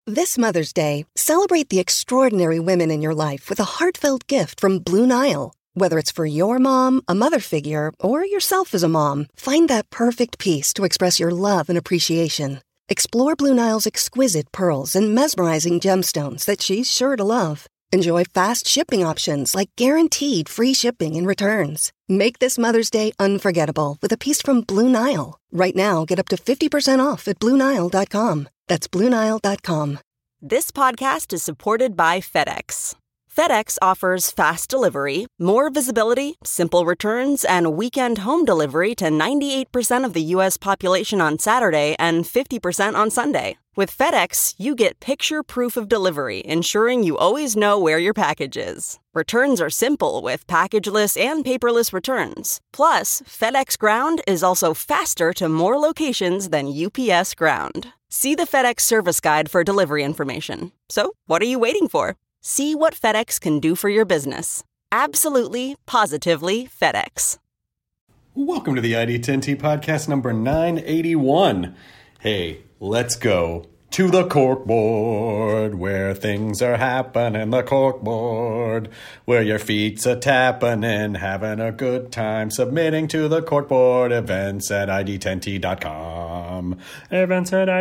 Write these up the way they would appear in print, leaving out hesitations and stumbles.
This Mother's Day, celebrate the extraordinary women in your life with a heartfelt gift from Blue Nile. Whether it's for your mom, a mother figure, or yourself as a mom, find that perfect piece to express your love and appreciation. Explore Blue Nile's exquisite pearls and mesmerizing gemstones that she's sure to love. Enjoy fast shipping options like guaranteed free shipping and returns. Make this Mother's Day unforgettable with a piece from Blue Nile. Right now, get up to 50% off at BlueNile.com. That's BlueNile.com. This podcast is supported by FedEx. FedEx offers fast delivery, more visibility, simple returns, and weekend home delivery to 98% of the U.S. population on Saturday and 50% on Sunday. With FedEx, you get picture proof of delivery, ensuring you always know where your package is. Returns are simple with packageless and paperless returns. Plus, FedEx Ground is also faster to more locations than UPS Ground. See the FedEx service guide for delivery information. So, what are you waiting for? See what FedEx can do for your business. Absolutely, positively FedEx. Welcome to the ID10T podcast number 981. Hey, let's go to the corkboard where things are happening. The corkboard where your feet's a tapping and having a good time. Submitting to the corkboard. Events at ID10T.com. Events at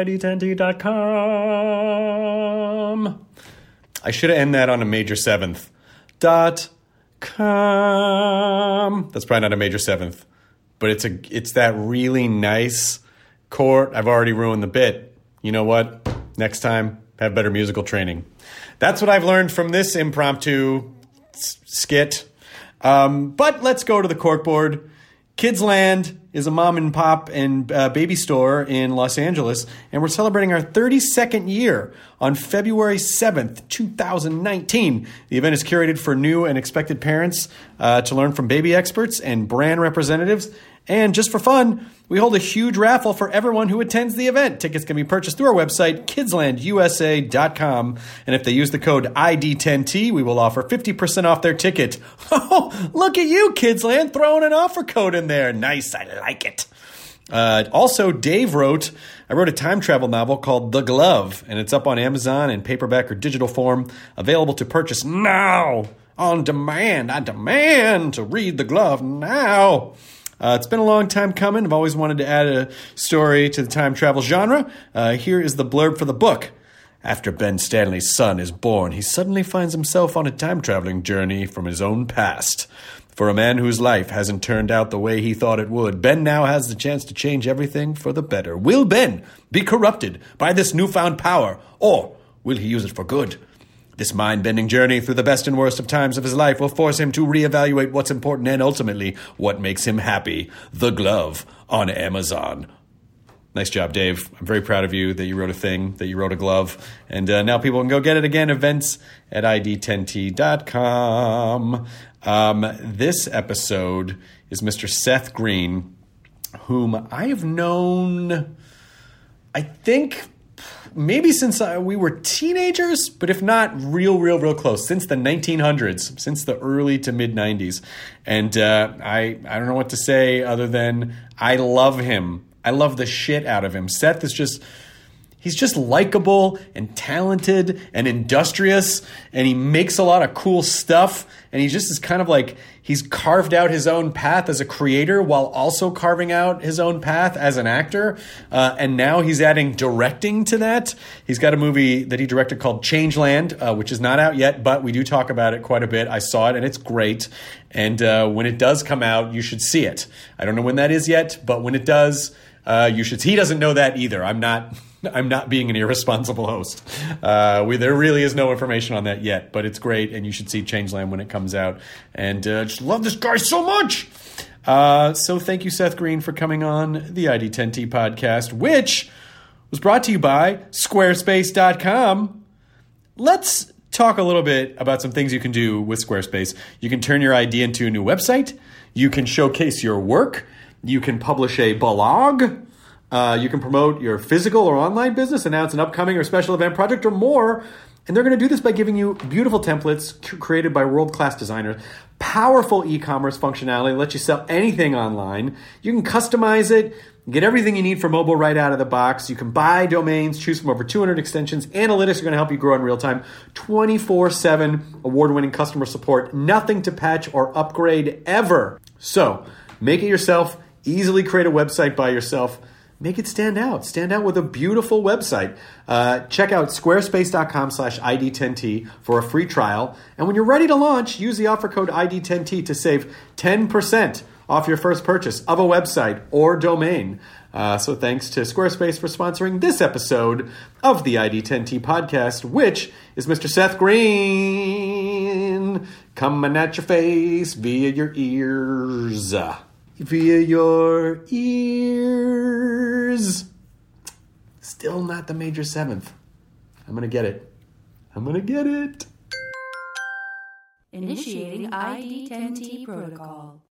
ID10T.com. I should have ended that on a major seventh. .com. That's probably not a major seventh, but it's that really nice chord. I've already ruined the bit. You know what? Next time, have better musical training. That's what I've learned from this impromptu skit. But let's go to the corkboard. Kidsland is a mom and pop and baby store in Los Angeles, and we're celebrating our 32nd year on February 7th, 2019. The event is curated for new and expected parents to learn from baby experts and brand representatives. And just for fun, we hold a huge raffle for everyone who attends the event. Tickets can be purchased through our website, kidslandusa.com. And if they use the code ID10T, we will offer 50% off their ticket. Oh, look at you, Kidsland, throwing an offer code in there. Nice, I like it. Also, Dave wrote a time travel novel called The Glove, and it's up on Amazon in paperback or digital form, available to purchase now, on demand. I demand to read The Glove now. It's been a long time coming. I've always wanted to add a story to the time travel genre. Here is the blurb for the book. After Ben Stanley's son is born, he suddenly finds himself on a time-traveling journey from his own past. For a man whose life hasn't turned out the way he thought it would, Ben now has the chance to change everything for the better. Will Ben be corrupted by this newfound power, or will he use it for good? This mind-bending journey through the best and worst of times of his life will force him to reevaluate what's important and ultimately what makes him happy. The Glove on Amazon. Nice job, Dave. I'm very proud of you that you wrote a thing, that you wrote a glove. And now people can go get it again. Events at ID10T.com. This episode is Mr. Seth Green, whom I have known, I think, maybe since we were teenagers, but if not, real close, since the 1900s, since the early to mid-90s. And I don't know what to say other than I love him. I love the shit out of him. Seth is he's just likable and talented and industrious, and he makes a lot of cool stuff. And he just is kind of like, he's carved out his own path as a creator while also carving out his own path as an actor. And now he's adding directing to that. He's got a movie that he directed called Changeland, which is not out yet, but we do talk about it quite a bit. I saw it and it's great. And when it does come out, you should see it. I don't know when that is yet, but when it does, you should. He doesn't know that either. I'm not being an irresponsible host. There really is no information on that yet, but it's great, and you should see Changeland when it comes out. And just love this guy so much. So thank you, Seth Green, for coming on the ID10T podcast, which was brought to you by Squarespace.com. Let's talk a little bit about some things you can do with Squarespace. You can turn your idea into a new website. You can showcase your work. You can publish a blog. You can promote your physical or online business, announce an upcoming or special event project or more. And they're going to do this by giving you beautiful templates created by world-class designers, powerful e-commerce functionality that lets you sell anything online. You can customize it, get everything you need for mobile right out of the box. You can buy domains, choose from over 200 extensions. Analytics are going to help you grow in real time. 24/7 award-winning customer support. Nothing to patch or upgrade ever. So make it yourself. Easily create a website by yourself. Make it stand out. Stand out with a beautiful website. Check out squarespace.com/ID10T for a free trial. And when you're ready to launch, use the offer code ID10T to save 10% off your first purchase of a website or domain. So thanks to Squarespace for sponsoring this episode of the ID10T podcast, which is Mr. Seth Green coming at your face via your ears. Via your ears. Still not the major 7th. I'm going to get it. Initiating ID10T protocol.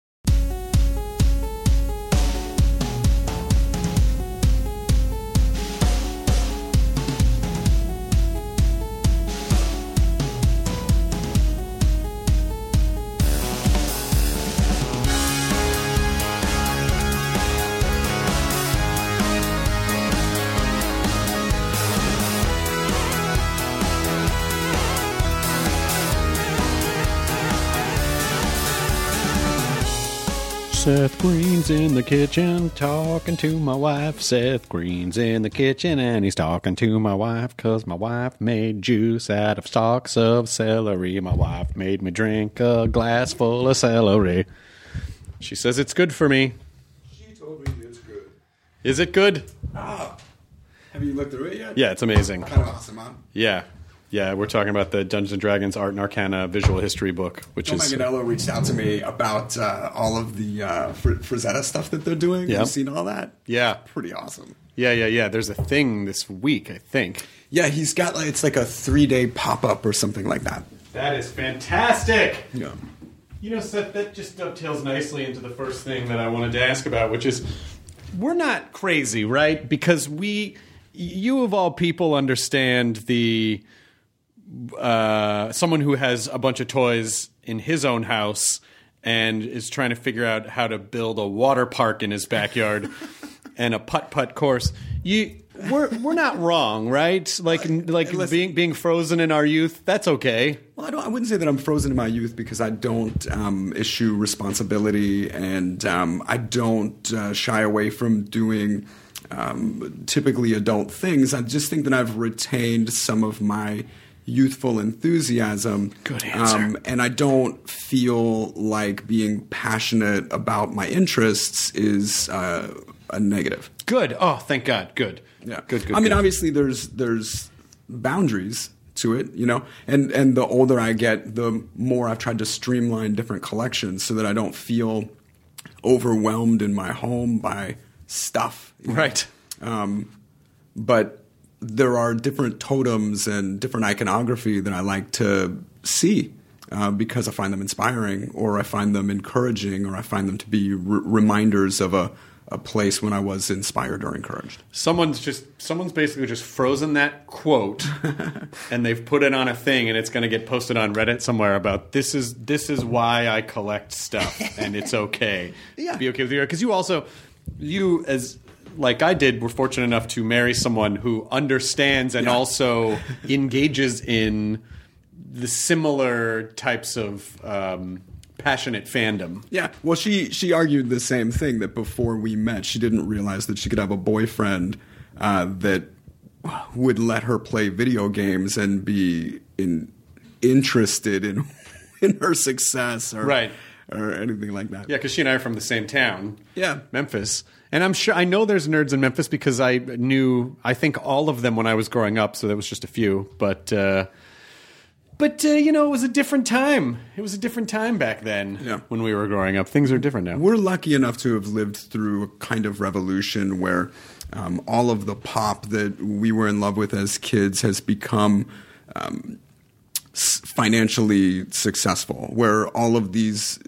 Seth Green's in the kitchen talking to my wife. Seth Green's in the kitchen and he's talking to my wife because my wife made juice out of stalks of celery. My wife made me drink a glass full of celery. She says it's good for me. She told me it's good. Is it good? Have you looked through it yet? Yeah, it's amazing. Kind of awesome, huh? Yeah, we're talking about the Dungeons & Dragons Art and Arcana visual history book, which Joe is... Manganiello reached out to me about all of the Frazetta stuff that they're doing. Yep. Have you seen all that? Yeah. Pretty awesome. Yeah. There's a thing this week, I think. Yeah, he's got it's like a 3-day pop-up or something like that. That is fantastic! Yeah. You know, Seth, that just dovetails nicely into the first thing that I wanted to ask about, which is, we're not crazy, right? Because you of all people understand the... someone who has a bunch of toys in his own house and is trying to figure out how to build a water park in his backyard and a putt-putt course. We're not wrong, right? Like being frozen in our youth, that's okay. Well, I wouldn't say that I'm frozen in my youth because I don't issue responsibility and I don't shy away from doing typically adult things. I just think that I've retained some of my youthful enthusiasm. Good answer. And I don't feel like being passionate about my interests is a negative. Good. Oh, thank God. Good. Yeah. Good. I mean, obviously there's boundaries to it, you know, and the older I get, the more I've tried to streamline different collections so that I don't feel overwhelmed in my home by stuff. Right. But there are different totems and different iconography that I like to see because I find them inspiring, or I find them encouraging, or I find them to be reminders of a place when I was inspired or encouraged. Someone's basically just frozen that quote and they've put it on a thing and it's going to get posted on Reddit somewhere about this is why I collect stuff and it's okay. Yeah. Be okay with you. Because you as like I did, were fortunate enough to marry someone who understands and also engages in the similar types of passionate fandom. Yeah. Well, she argued the same thing, that before we met, she didn't realize that she could have a boyfriend that would let her play video games and be interested in her success or anything like that. Yeah, because she and I are from the same town. Yeah. Memphis. And I know there's nerds in Memphis because I think all of them when I was growing up, so there was just a few. But you know, it was a different time. It was a different time back then when we were growing up. Things are different now. We're lucky enough to have lived through a kind of revolution where all of the pop that we were in love with as kids has become financially successful, where all of these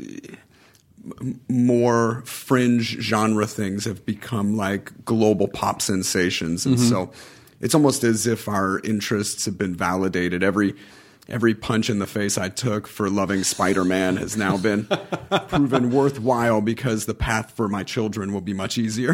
more fringe genre things have become like global pop sensations. And so it's almost as if our interests have been validated. Every punch in the face I took for loving Spider-Man has now been proven worthwhile because the path for my children will be much easier.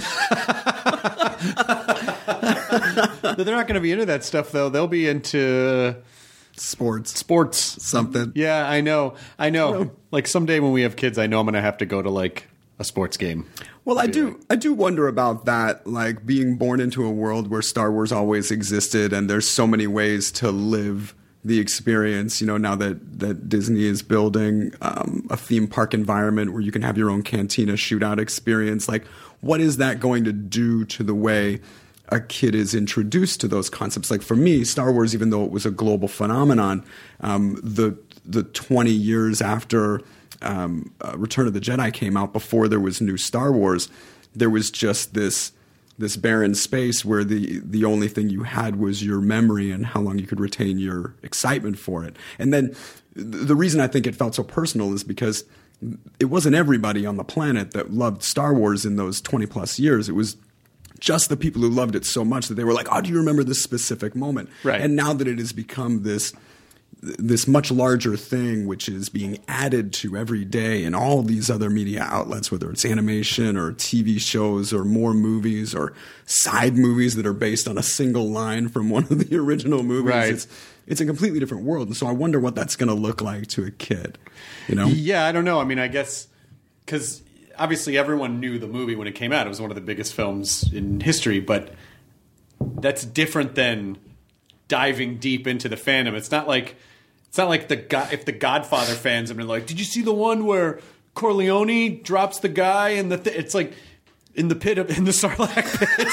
They're not going to be into that stuff, though. They'll be into sports, something. Yeah, I know. Like someday when we have kids, I know I'm going to have to go to like a sports game. Well, I do wonder about that, like being born into a world where Star Wars always existed, and there's so many ways to live the experience. You know, now that Disney is building a theme park environment where you can have your own cantina shootout experience, like what is that going to do to the way a kid is introduced to those concepts? Like for me, Star Wars, even though it was a global phenomenon, the 20 years after Return of the Jedi came out, before there was new Star Wars, there was just this barren space where the only thing you had was your memory and how long you could retain your excitement for it. And then the reason I think it felt so personal is because it wasn't everybody on the planet that loved Star Wars in those 20 plus years. It was just the people who loved it so much that they were like, oh, do you remember this specific moment? Right. And now that it has become this much larger thing, which is being added to every day in all these other media outlets, whether it's animation or TV shows or more movies or side movies that are based on a single line from one of the original movies. Right. It's a completely different world. And so I wonder what that's going to look like to a kid, you know? Yeah, I don't know. I mean, I guess because obviously everyone knew the movie when it came out. It was one of the biggest films in history, but that's different than diving deep into the fandom. It's not like if the Godfather fans have been like, did you see the one where Corleone drops the guy and it's like in the Sarlacc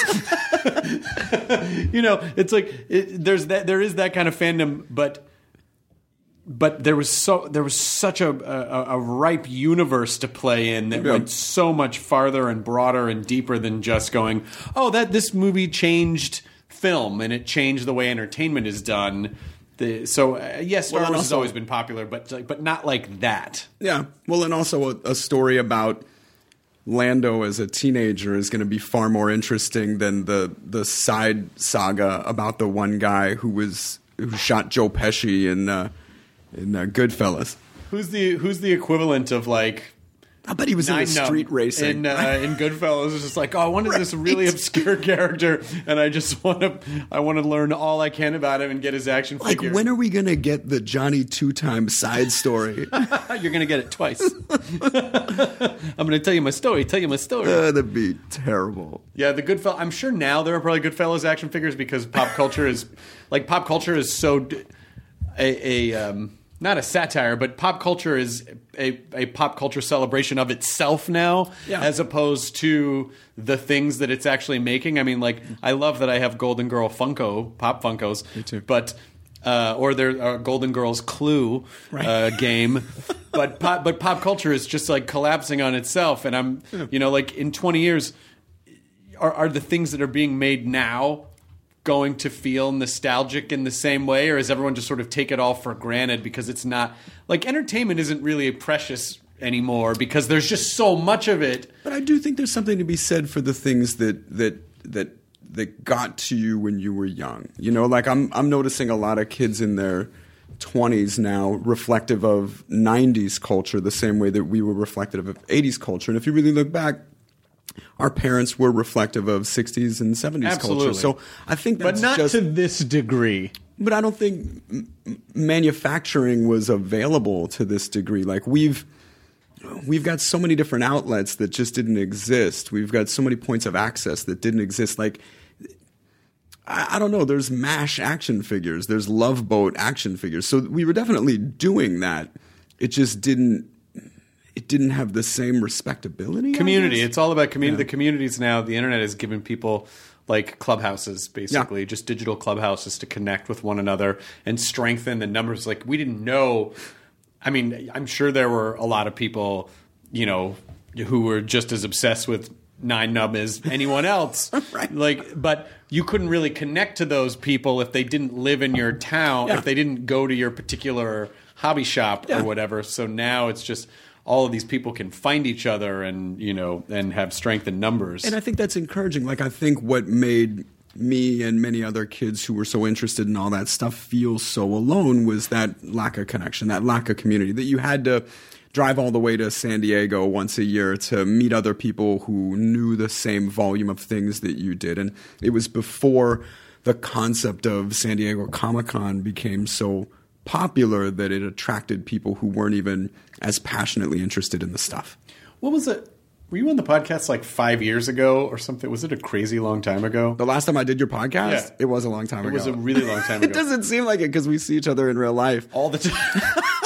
pit. You know, it's like there is that kind of fandom, but there was such a ripe universe to play in that went so much farther and broader and deeper than just going, oh, this movie changed film and it changed the way entertainment is done. Yes, Star Wars has always been popular, but not like that. Yeah. Well, and also a story about Lando as a teenager is going to be far more interesting than the side saga about the one guy who shot Joe Pesci in Goodfellas. Who's the equivalent of like? I bet he was in street racing. In Goodfellas, it's just like, oh, I wanted this really obscure character, and I want to learn all I can about him and get his action figure. Like, when are we going to get the Johnny Two-Time side story? You're going to get it twice. I'm going to tell you my story. That'd be terrible. Yeah, the Goodfellas. I'm sure now there are probably Goodfellas action figures because pop culture is so not a satire, but pop culture is a pop culture celebration of itself now, as opposed to the things that it's actually making. I mean, like, I love that I have Golden Girl Pop Funkos. Me too. But or their Golden Girls Clue game. But pop culture is just like collapsing on itself. And I'm, like in 20 years, are the things that are being made now going to feel nostalgic in the same way, or is everyone just sort of take it all for granted because it's not like entertainment isn't really precious anymore because there's just so much of it. But I do think there's something to be said for the things that got to you when you were young. You know, like I'm noticing a lot of kids in their 20s now reflective of 90s culture the same way that we were reflective of 80s culture. And if you really look back, our parents were reflective of 60s and 70s culture. So I think that's but not to this degree. But I don't think manufacturing was available to this degree. Like we've got so many different outlets that just didn't exist. We've got so many points of access that didn't exist. Like I don't know, there's MASH action figures, there's Love Boat action figures. So we were definitely doing that. It just didn't have the same respectability. Community. It's all about community. Yeah. The communities now, the internet has given people like clubhouses, basically, just digital clubhouses to connect with one another and strengthen the numbers. Like we didn't know. I mean, I'm sure there were a lot of people, who were just as obsessed with Nine Nub as anyone else. Right. Like, but you couldn't really connect to those people if they didn't live in your town, if they didn't go to your particular hobby shop or whatever. So now it's just all of these people can find each other and, and have strength in numbers. And I think that's encouraging. Like, I think what made me and many other kids who were so interested in all that stuff feel so alone was that lack of connection, that lack of community, that you had to drive all the way to San Diego once a year to meet other people who knew the same volume of things that you did. And it was before the concept of San Diego Comic-Con became so popular that it attracted people who weren't even as passionately interested in the stuff. What was it? Were you on the podcast like 5 years ago or something? Was it a crazy long time ago? The last time I did your podcast? Yeah. It was a long time ago. It was a really long time ago. It doesn't seem like it because we see each other in real life. All the time.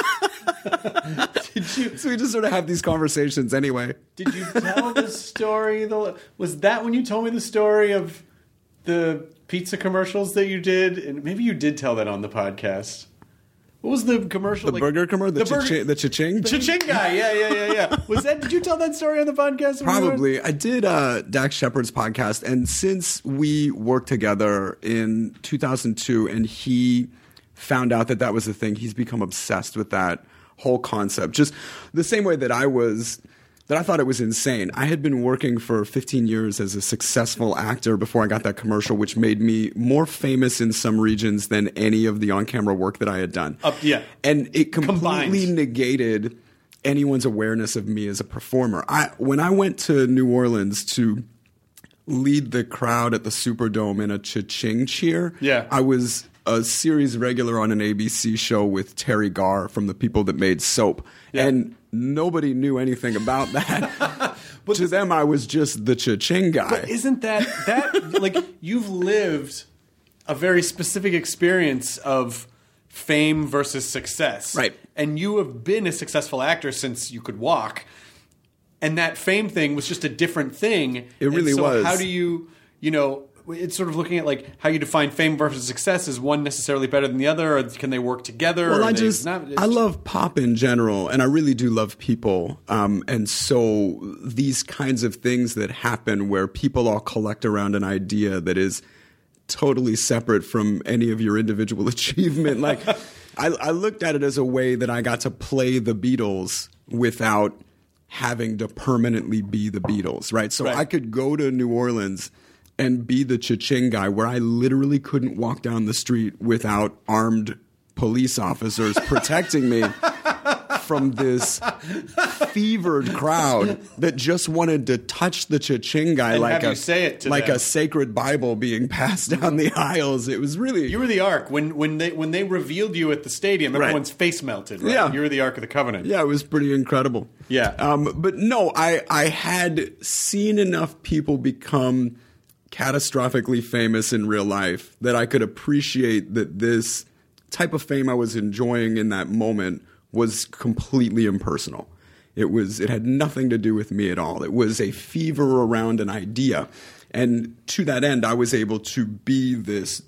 So we just sort of have these conversations anyway. Did you tell the story? Was that when you told me the story of the pizza commercials that you did? And maybe you did tell that on the podcast. What was the commercial? The burger commercial? The cha-ching? Cha-ching guy. Yeah. Did you tell that story on the podcast? Probably. I did Dax Shepard's podcast. And since we worked together in 2002 and he found out that was the thing, he's become obsessed with that whole concept. Just the same way that I thought it was insane. I had been working for 15 years as a successful actor before I got that commercial, which made me more famous in some regions than any of the on-camera work that I had done. Yeah. And it completely negated anyone's awareness of me as a performer. When I went to New Orleans to lead the crowd at the Superdome in a cha-ching cheer, I was a series regular on an ABC show with Terry Garr from the people that made Soap. Yeah. And nobody knew anything about that. But to them, I was just the cha-ching guy. But isn't that like you've lived a very specific experience of fame versus success. Right. And you have been a successful actor since you could walk. And that fame thing was just a different thing. It really was. How do you it's sort of looking at like how you define fame versus success. Is one necessarily better than the other, or can they work together? Well, I love pop in general, and I really do love people. And so these kinds of things that happen where people all collect around an idea that is totally separate from any of your individual achievement. Like I looked at it as a way that I got to play the Beatles without having to permanently be the Beatles, right? So I could go to New Orleans and be the cha-ching guy where I literally couldn't walk down the street without armed police officers protecting me from this fevered crowd that just wanted to touch the cha-ching guy and like a sacred Bible being passed down the aisles. It was really... You were the Ark. When they revealed you at the stadium, everyone's face melted, right? Yeah. You were the Ark of the Covenant. Yeah, it was pretty incredible. Yeah. But no, I had seen enough people become catastrophically famous in real life that I could appreciate that this type of fame I was enjoying in that moment was completely impersonal. It had nothing to do with me at all. It was a fever around an idea. And to that end, I was able to be this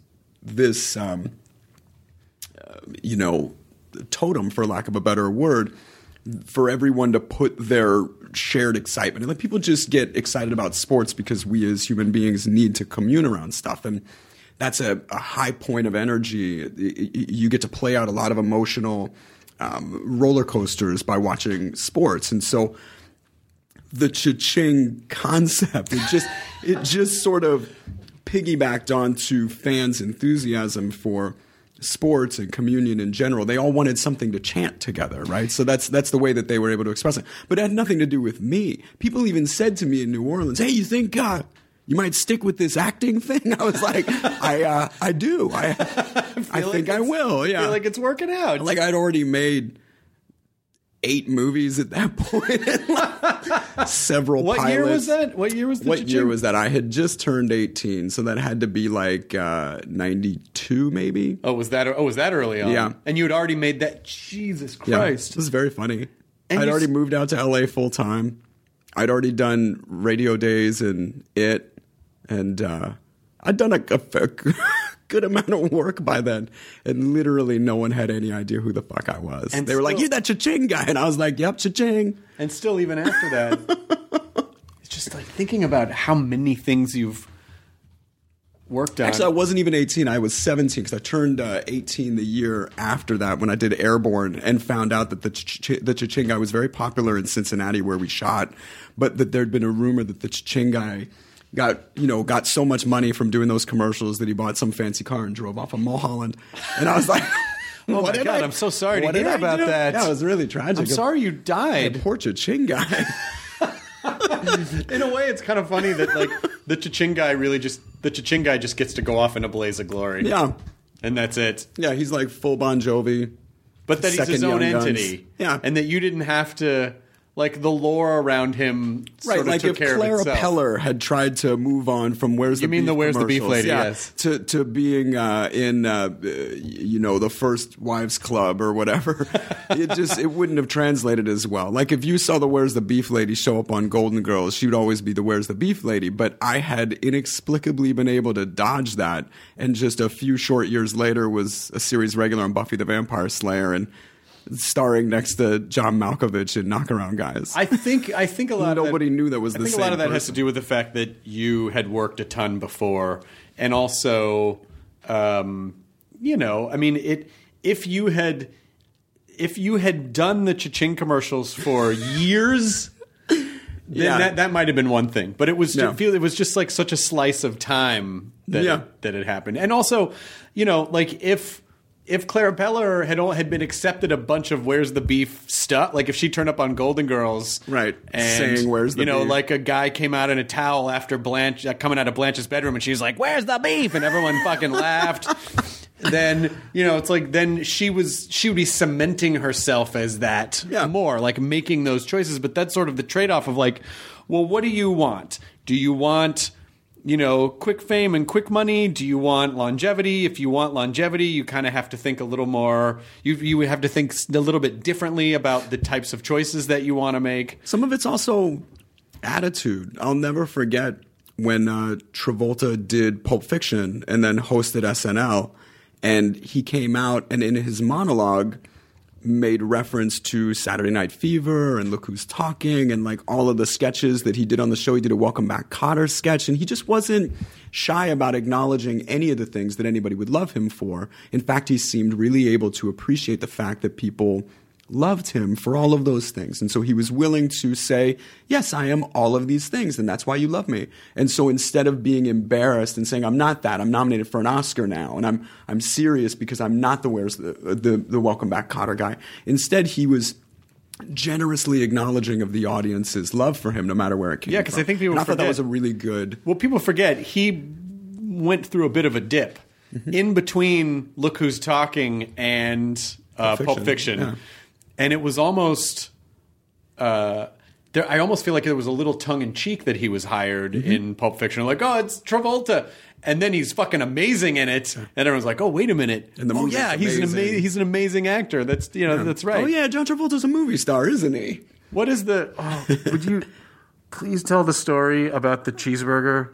totem, for lack of a better word, for everyone to put their shared excitement. And like people just get excited about sports because we as human beings need to commune around stuff. And that's a high point of energy. You get to play out a lot of emotional roller coasters by watching sports. And so the cha-ching concept, it just sort of piggybacked onto fans' enthusiasm for sports and communion in general. They all wanted something to chant together, right? So that's the way that they were able to express it. But it had nothing to do with me. People even said to me in New Orleans, "Hey, you think you might stick with this acting thing?" I was like, I do. I think I will. Yeah. I feel like it's working out. Like I'd already made 8 movies at that point. Several pilots. What year was that? What year was the What year was that? I had just turned 18, so that had to be like 92 maybe. Oh, was that early on? Yeah. And you had already made that? Jesus Christ. Yeah, it was very funny. And I'd already moved out to LA full time. I'd already done radio days and and I'd done a good amount of work by then, and literally no one had any idea who the fuck I was. And they were like, "You're that cha-ching guy," and I was like, "Yep, cha-ching." And still, even after that, it's just like thinking about how many things you've worked on. Actually, I wasn't even 18. I was 17 because I turned 18 the year after that when I did Airborne and found out that the cha-ching guy was very popular in Cincinnati where we shot, but that there'd been a rumor that the cha-ching guy got so much money from doing those commercials that he bought some fancy car and drove off of Mulholland. And I was like, oh my God, I'm so sorry to hear about that. Yeah, it was really tragic. I'm sorry you died. The poor Cha-Ching guy. In a way, it's kind of funny that like the Cha-Ching guy just gets to go off in a blaze of glory. Yeah. And that's it. Yeah, he's like full Bon Jovi. But that he's his own entity. Guns. Yeah. And that you didn't have to, like, the lore around him sort of like took if care Clara of itself. Peller had tried to move on from Where's the Beef the Where's the Beef commercials, lady, yes. to being in the First Wives Club or whatever, it wouldn't have translated as well. Like if you saw the Where's the Beef lady show up on Golden Girls, she would always be the Where's the Beef lady. But I had inexplicably been able to dodge that, and just a few short years later was a series regular on Buffy the Vampire Slayer and starring next to John Malkovich in Knockaround Guys. I think a lot nobody of that, knew that was the same. I think a lot of that person. has to do with the fact that you had worked a ton before, and also, I mean, if you had done the Cha-Ching commercials for years. Then that might have been one thing, but it was it was just like such a slice of time that it happened, and also, like if Clara Peller had been accepted a bunch of Where's the Beef stuff, like if she turned up on Golden Girls, right, and saying Where's the Beef, like a guy came out in a towel after Blanche coming out of Blanche's bedroom, and she's like, "Where's the beef?" and everyone fucking laughed. Then it's like then she would be cementing herself as that more, like making those choices. But that's sort of the trade-off of like, well, what do you want? Do you want quick fame and quick money? Do you want longevity? If you want longevity, you kind of have to think a little more. You have to think a little bit differently about the types of choices that you want to make. Some of it's also attitude. I'll never forget when Travolta did Pulp Fiction and then hosted SNL, and he came out and in his monologue made reference to Saturday Night Fever and Look Who's Talking and like all of the sketches that he did on the show. He did a Welcome Back Kotter sketch, and he just wasn't shy about acknowledging any of the things that anybody would love him for. In fact, he seemed really able to appreciate the fact that people loved him for all of those things. And so he was willing to say, yes, I am all of these things, and that's why you love me. And so instead of being embarrassed and saying, I'm not that, I'm nominated for an Oscar now, and I'm serious because I'm not the Welcome Back Kotter guy. Instead, he was generously acknowledging of the audience's love for him, no matter where it came from. Yeah, because I think people I thought that was a really good... Well, people forget, he went through a bit of a dip in between Look Who's Talking and Pulp Fiction. Yeah. And it was almost, I almost feel like it was a little tongue-in-cheek that he was hired in Pulp Fiction. Like, oh, it's Travolta. And then he's fucking amazing in it. And everyone's like, oh, wait a minute. And he's an amazing actor. That's, that's right. Oh, yeah, John Travolta's a movie star, isn't he? What is would you please tell the story about the cheeseburger?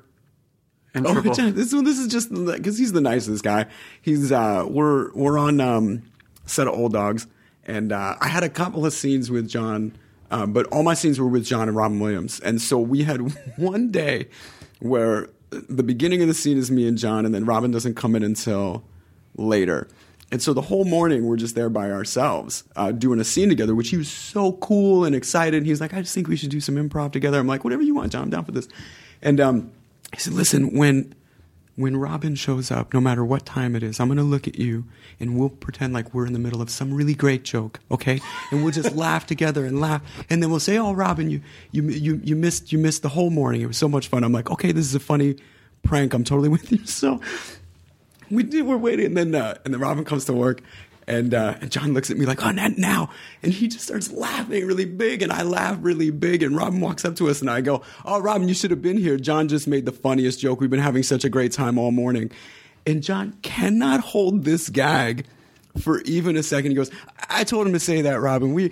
This is just, because he's the nicest guy. He's, we're on set of Old Dogs. And I had a couple of scenes with John, but all my scenes were with John and Robin Williams. And so we had one day where the beginning of the scene is me and John, and then Robin doesn't come in until later. And so the whole morning we're just there by ourselves doing a scene together, which he was so cool and excited. And he was like, I just think we should do some improv together. I'm like, whatever you want, John, I'm down for this. And he said, listen, when Robin shows up, no matter what time it is, I'm going to look at you and we'll pretend like we're in the middle of some really great joke, okay? And we'll just laugh together and laugh. And then we'll say, oh, Robin, you missed the whole morning. It was so much fun. I'm like, okay, this is a funny prank. I'm totally with you. So we're waiting. And then Robin comes to work. And John looks at me like, oh, not now. And he just starts laughing really big, and I laugh really big. And Robin walks up to us, and I go, oh, Robin, you should have been here. John just made the funniest joke. We've been having such a great time all morning. And John cannot hold this gag for even a second. He goes, I told him to say that, Robin. We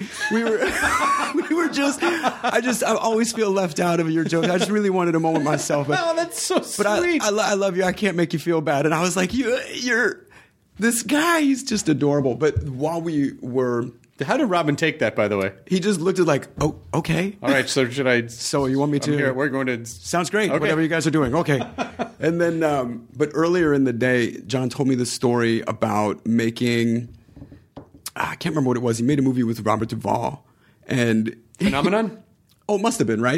were just, I always feel left out of your joke. I just really wanted a moment myself. Oh, that's so sweet. But I love you. I can't make you feel bad. And I was like, you're... This guy, he's just adorable. But while we were... How did Robin take that, by the way? He just looked at like, oh, okay. All right, so should I... So you want me to... Here, we're going to... Sounds great, okay. Whatever you guys are doing. Okay. And then, but earlier in the day, John told me the story about making... I can't remember what it was. He made a movie with Robert Duvall. And... Phenomenon? Oh, it must have been, right?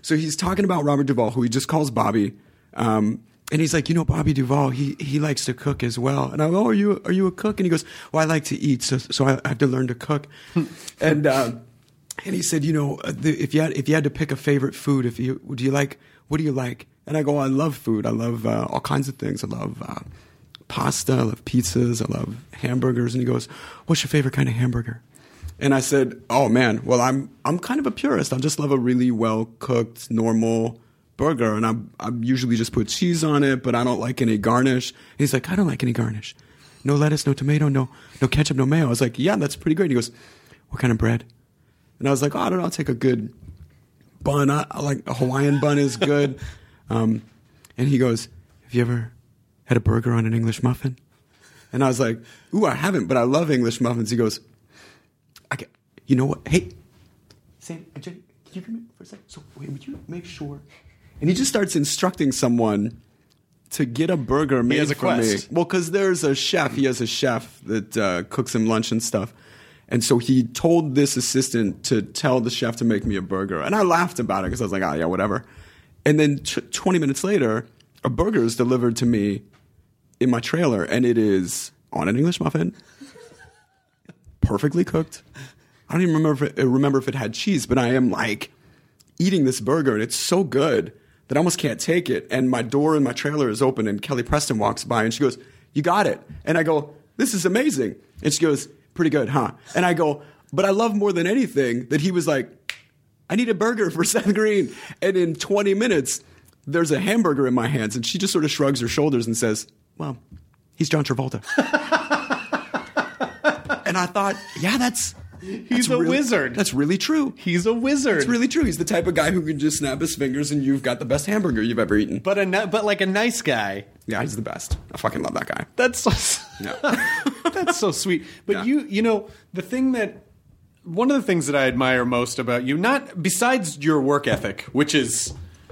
So he's talking about Robert Duvall, who he just calls Bobby. And he's like, Bobby Duvall, he likes to cook as well. And I go, are you a cook? And he goes, well, I like to eat, so I have to learn to cook. And he said, if you had to pick a favorite food, what do you like? And I go, I love food. I love all kinds of things. I love pasta. I love pizzas. I love hamburgers. And he goes, what's your favorite kind of hamburger? And I said, oh man, well I'm kind of a purist. I just love a really well cooked, normal burger, and I usually just put cheese on it, but I don't like any garnish. And he's like, I don't like any garnish. No lettuce, no tomato, no ketchup, no mayo. I was like, yeah, that's pretty great. He goes, what kind of bread? And I was like, I don't know, I'll take a good bun. I like a Hawaiian bun is good. And he goes, have you ever had a burger on an English muffin? And I was like, ooh, I haven't, but I love English muffins. He goes, you know what? Hey, Sam, can you come in for a second? So wait, would you make sure? And he just starts instructing someone to get a burger made for me. Well, because there's a chef. He has a chef that cooks him lunch and stuff. And so he told this assistant to tell the chef to make me a burger. And I laughed about it because I was like, yeah, whatever. And then 20 minutes later, a burger is delivered to me in my trailer. And it is on an English muffin, perfectly cooked. I don't even remember if it had cheese, but I am like eating this burger, and it's so good that I almost can't take it. And my door in my trailer is open, and Kelly Preston walks by, and she goes, you got it. And I go, this is amazing. And she goes, pretty good, huh? And I go, but I love more than anything that he was like, I need a burger for Seth Green. And in 20 minutes, there's a hamburger in my hands, and she just sort of shrugs her shoulders and says, well, he's John Travolta. And I thought, yeah, He's a wizard. That's really true. He's a wizard. It's really true. He's the type of guy who can just snap his fingers and you've got the best hamburger you've ever eaten. But like a nice guy. Yeah, he's the best. I fucking love that guy. That's so sweet. But yeah. One of the things that I admire most about you, not besides your work ethic, which is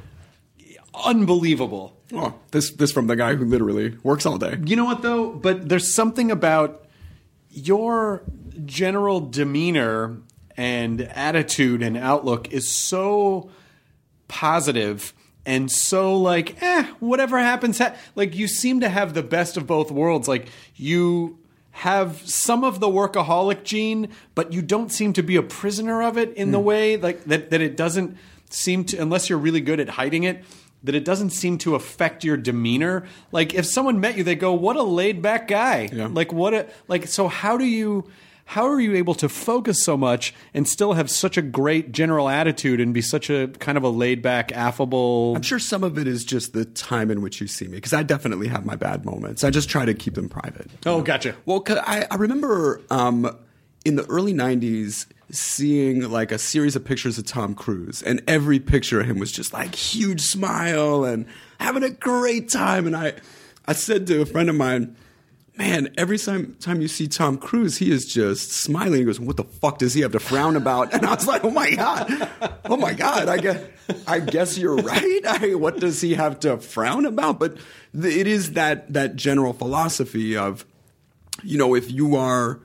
unbelievable. Oh, this from the guy who literally works all day. You know what though? But there's something about your general demeanor and attitude and outlook is so positive and so like, whatever happens. Like you seem to have the best of both worlds. Like you have some of the workaholic gene, but you don't seem to be a prisoner of it in the way like that it doesn't seem to, unless you're really good at hiding it, that it doesn't seem to affect your demeanor. Like if someone met you, they go, what a laid back guy. Yeah. So how are you able to focus so much and still have such a great general attitude and be such a kind of a laid back, affable? I'm sure some of it is just the time in which you see me, because I definitely have my bad moments. I just try to keep them private. Oh, gotcha. Well, I remember in the early 90s seeing like a series of pictures of Tom Cruise, and every picture of him was just like huge smile and having a great time. And I said to a friend of mine, man, every time you see Tom Cruise, he is just smiling. He goes, what the fuck does he have to frown about? And I was like, oh my God, I guess you're right. What does he have to frown about? But it is that general philosophy of, if you are,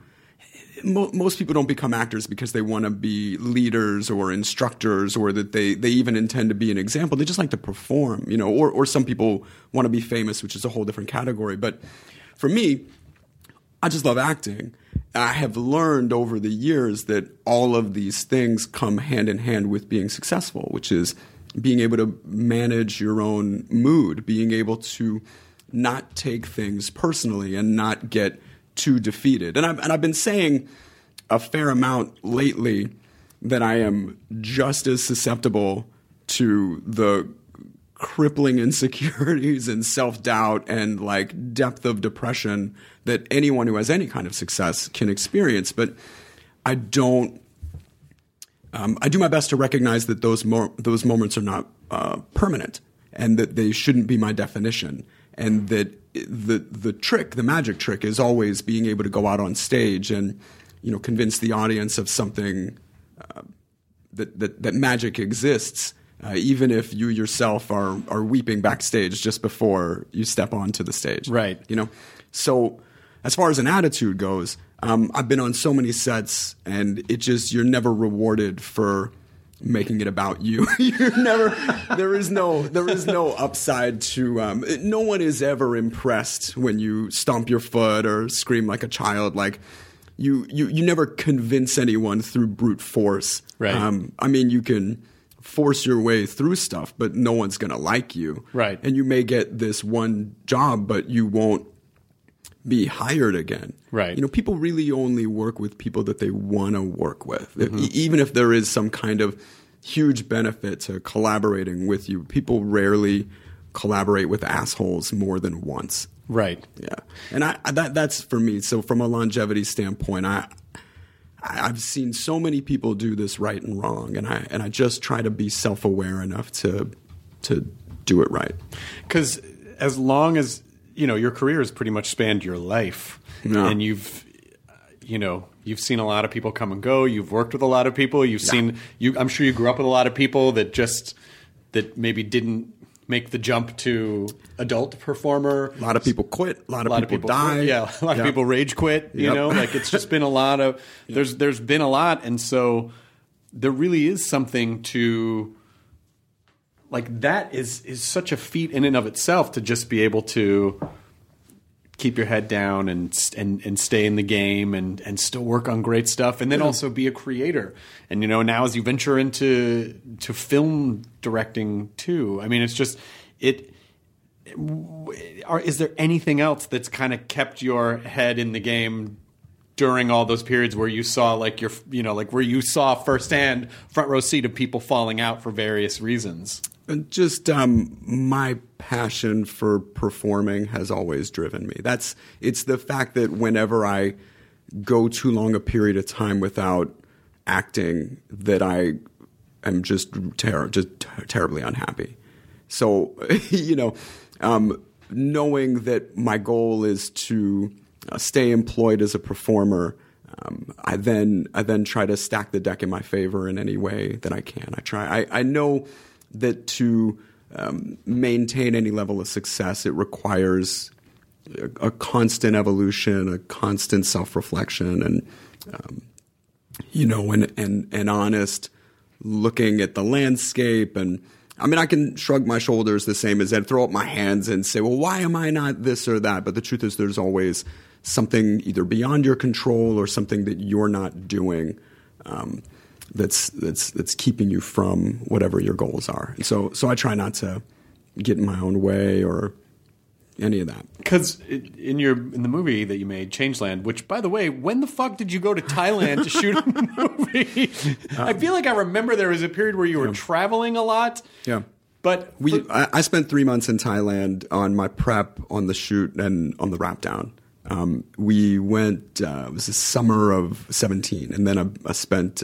most people don't become actors because they want to be leaders or instructors, or that they even intend to be an example. They just like to perform, or some people want to be famous, which is a whole different category. But for me, I just love acting. I have learned over the years that all of these things come hand in hand with being successful, which is being able to manage your own mood, being able to not take things personally and not get too defeated. And I've been saying a fair amount lately that I am just as susceptible to the crippling insecurities and self-doubt and like depth of depression that anyone who has any kind of success can experience. But I do my best to recognize that those moments are not permanent, and that they shouldn't be my definition, and that the magic trick is always being able to go out on stage and convince the audience of something that magic exists. Even if you yourself are weeping backstage just before you step onto the stage. Right. So as far as an attitude goes, I've been on so many sets, and you're never rewarded for making it about you. There is no upside to, no one is ever impressed when you stomp your foot or scream like a child. Like you never convince anyone through brute force. Right. I mean, you can force your way through stuff, but no one's going to like you. Right. And you may get this one job, but you won't be hired again. Right. You know, people really only work with people that they want to work with. Even if there is some kind of huge benefit to collaborating with you, people rarely collaborate with assholes more than once. Right. Yeah. And that's for me. So from a longevity standpoint, I've seen so many people do this right and wrong, and I just try to be self-aware enough to do it right. Because as long as your career has pretty much spanned your life, and you've seen a lot of people come and go. You've worked with a lot of people. I'm sure you grew up with a lot of people that maybe didn't make the jump to adult performer. A lot of people quit. A lot of people die. Yeah, a lot of people rage quit. You know, like it's just been a lot of. There's been a lot, and so there really is something to. Like that is such a feat in and of itself to just be able to keep your head down and stay in the game and still work on great stuff, and then also be a creator. And now as you venture into film directing too, I mean, it's just is there anything else that's kind of kept your head in the game during all those periods where you saw where you saw firsthand front row seat of people falling out for various reasons? Just my passion for performing has always driven me. It's the fact that whenever I go too long a period of time without acting, that I am just terribly unhappy. So, knowing that my goal is to stay employed as a performer, I then try to stack the deck in my favor in any way that I can. I know that to maintain any level of success, it requires a constant evolution, a constant self-reflection, and honest looking at the landscape. And I mean, I can shrug my shoulders the same as Ed, throw up my hands and say, well, why am I not this or that? But the truth is there's always something either beyond your control or something that you're not doing that's keeping you from whatever your goals are. So I try not to get in my own way or any of that. Because in the movie that you made, Changeland, which, by the way, when the fuck did you go to Thailand to shoot a movie? I feel like I remember there was a period where you were traveling a lot. Yeah. But I spent 3 months in Thailand on my prep, on the shoot, and on the wrap down. We went, it was the summer of 17, and then I spent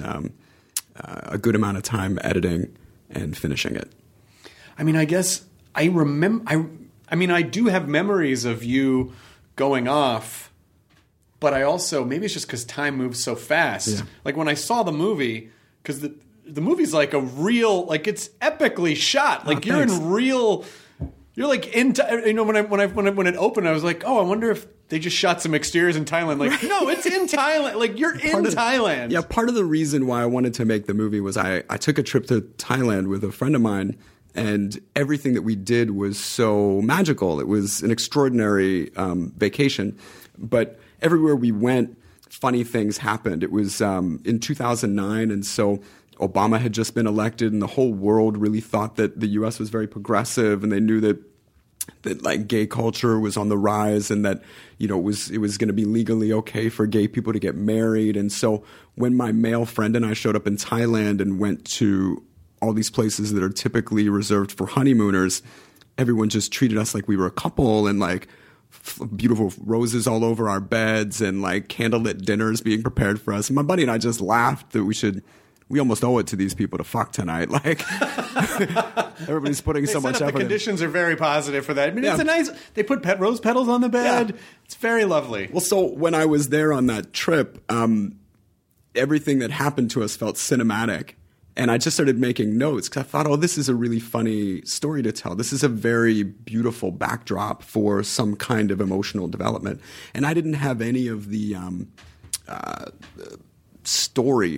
a good amount of time editing and finishing it. I mean, I guess I remember. I do have memories of you going off, but I also, maybe it's just because time moves so fast. Yeah. Like when I saw the movie, because the movie's like a real, like it's epically shot. Like you're in real. You're like when it opened, I was like, oh, I wonder if they just shot some exteriors in Thailand. Like, no, it's in Thailand. Like you're in Thailand. Yeah, part of the reason why I wanted to make the movie was I took a trip to Thailand with a friend of mine, and everything that we did was so magical. It was an extraordinary vacation, but everywhere we went, funny things happened. It was in 2009, and so Obama had just been elected, and the whole world really thought that the U.S. was very progressive, and they knew that like gay culture was on the rise, and that it was going to be legally okay for gay people to get married. And so when my male friend and I showed up in Thailand and went to all these places that are typically reserved for honeymooners, everyone just treated us like we were a couple, and like beautiful roses all over our beds, and like candlelit dinners being prepared for us. And my buddy and I just laughed that we almost owe it to these people to fuck tonight. Like everybody's putting so much effort. The conditions are very positive for that. I mean, it's a nice. They put rose petals on the bed. Yeah. It's very lovely. Well, so when I was there on that trip, everything that happened to us felt cinematic, and I just started making notes because I thought, oh, this is a really funny story to tell. This is a very beautiful backdrop for some kind of emotional development, and I didn't have any of the story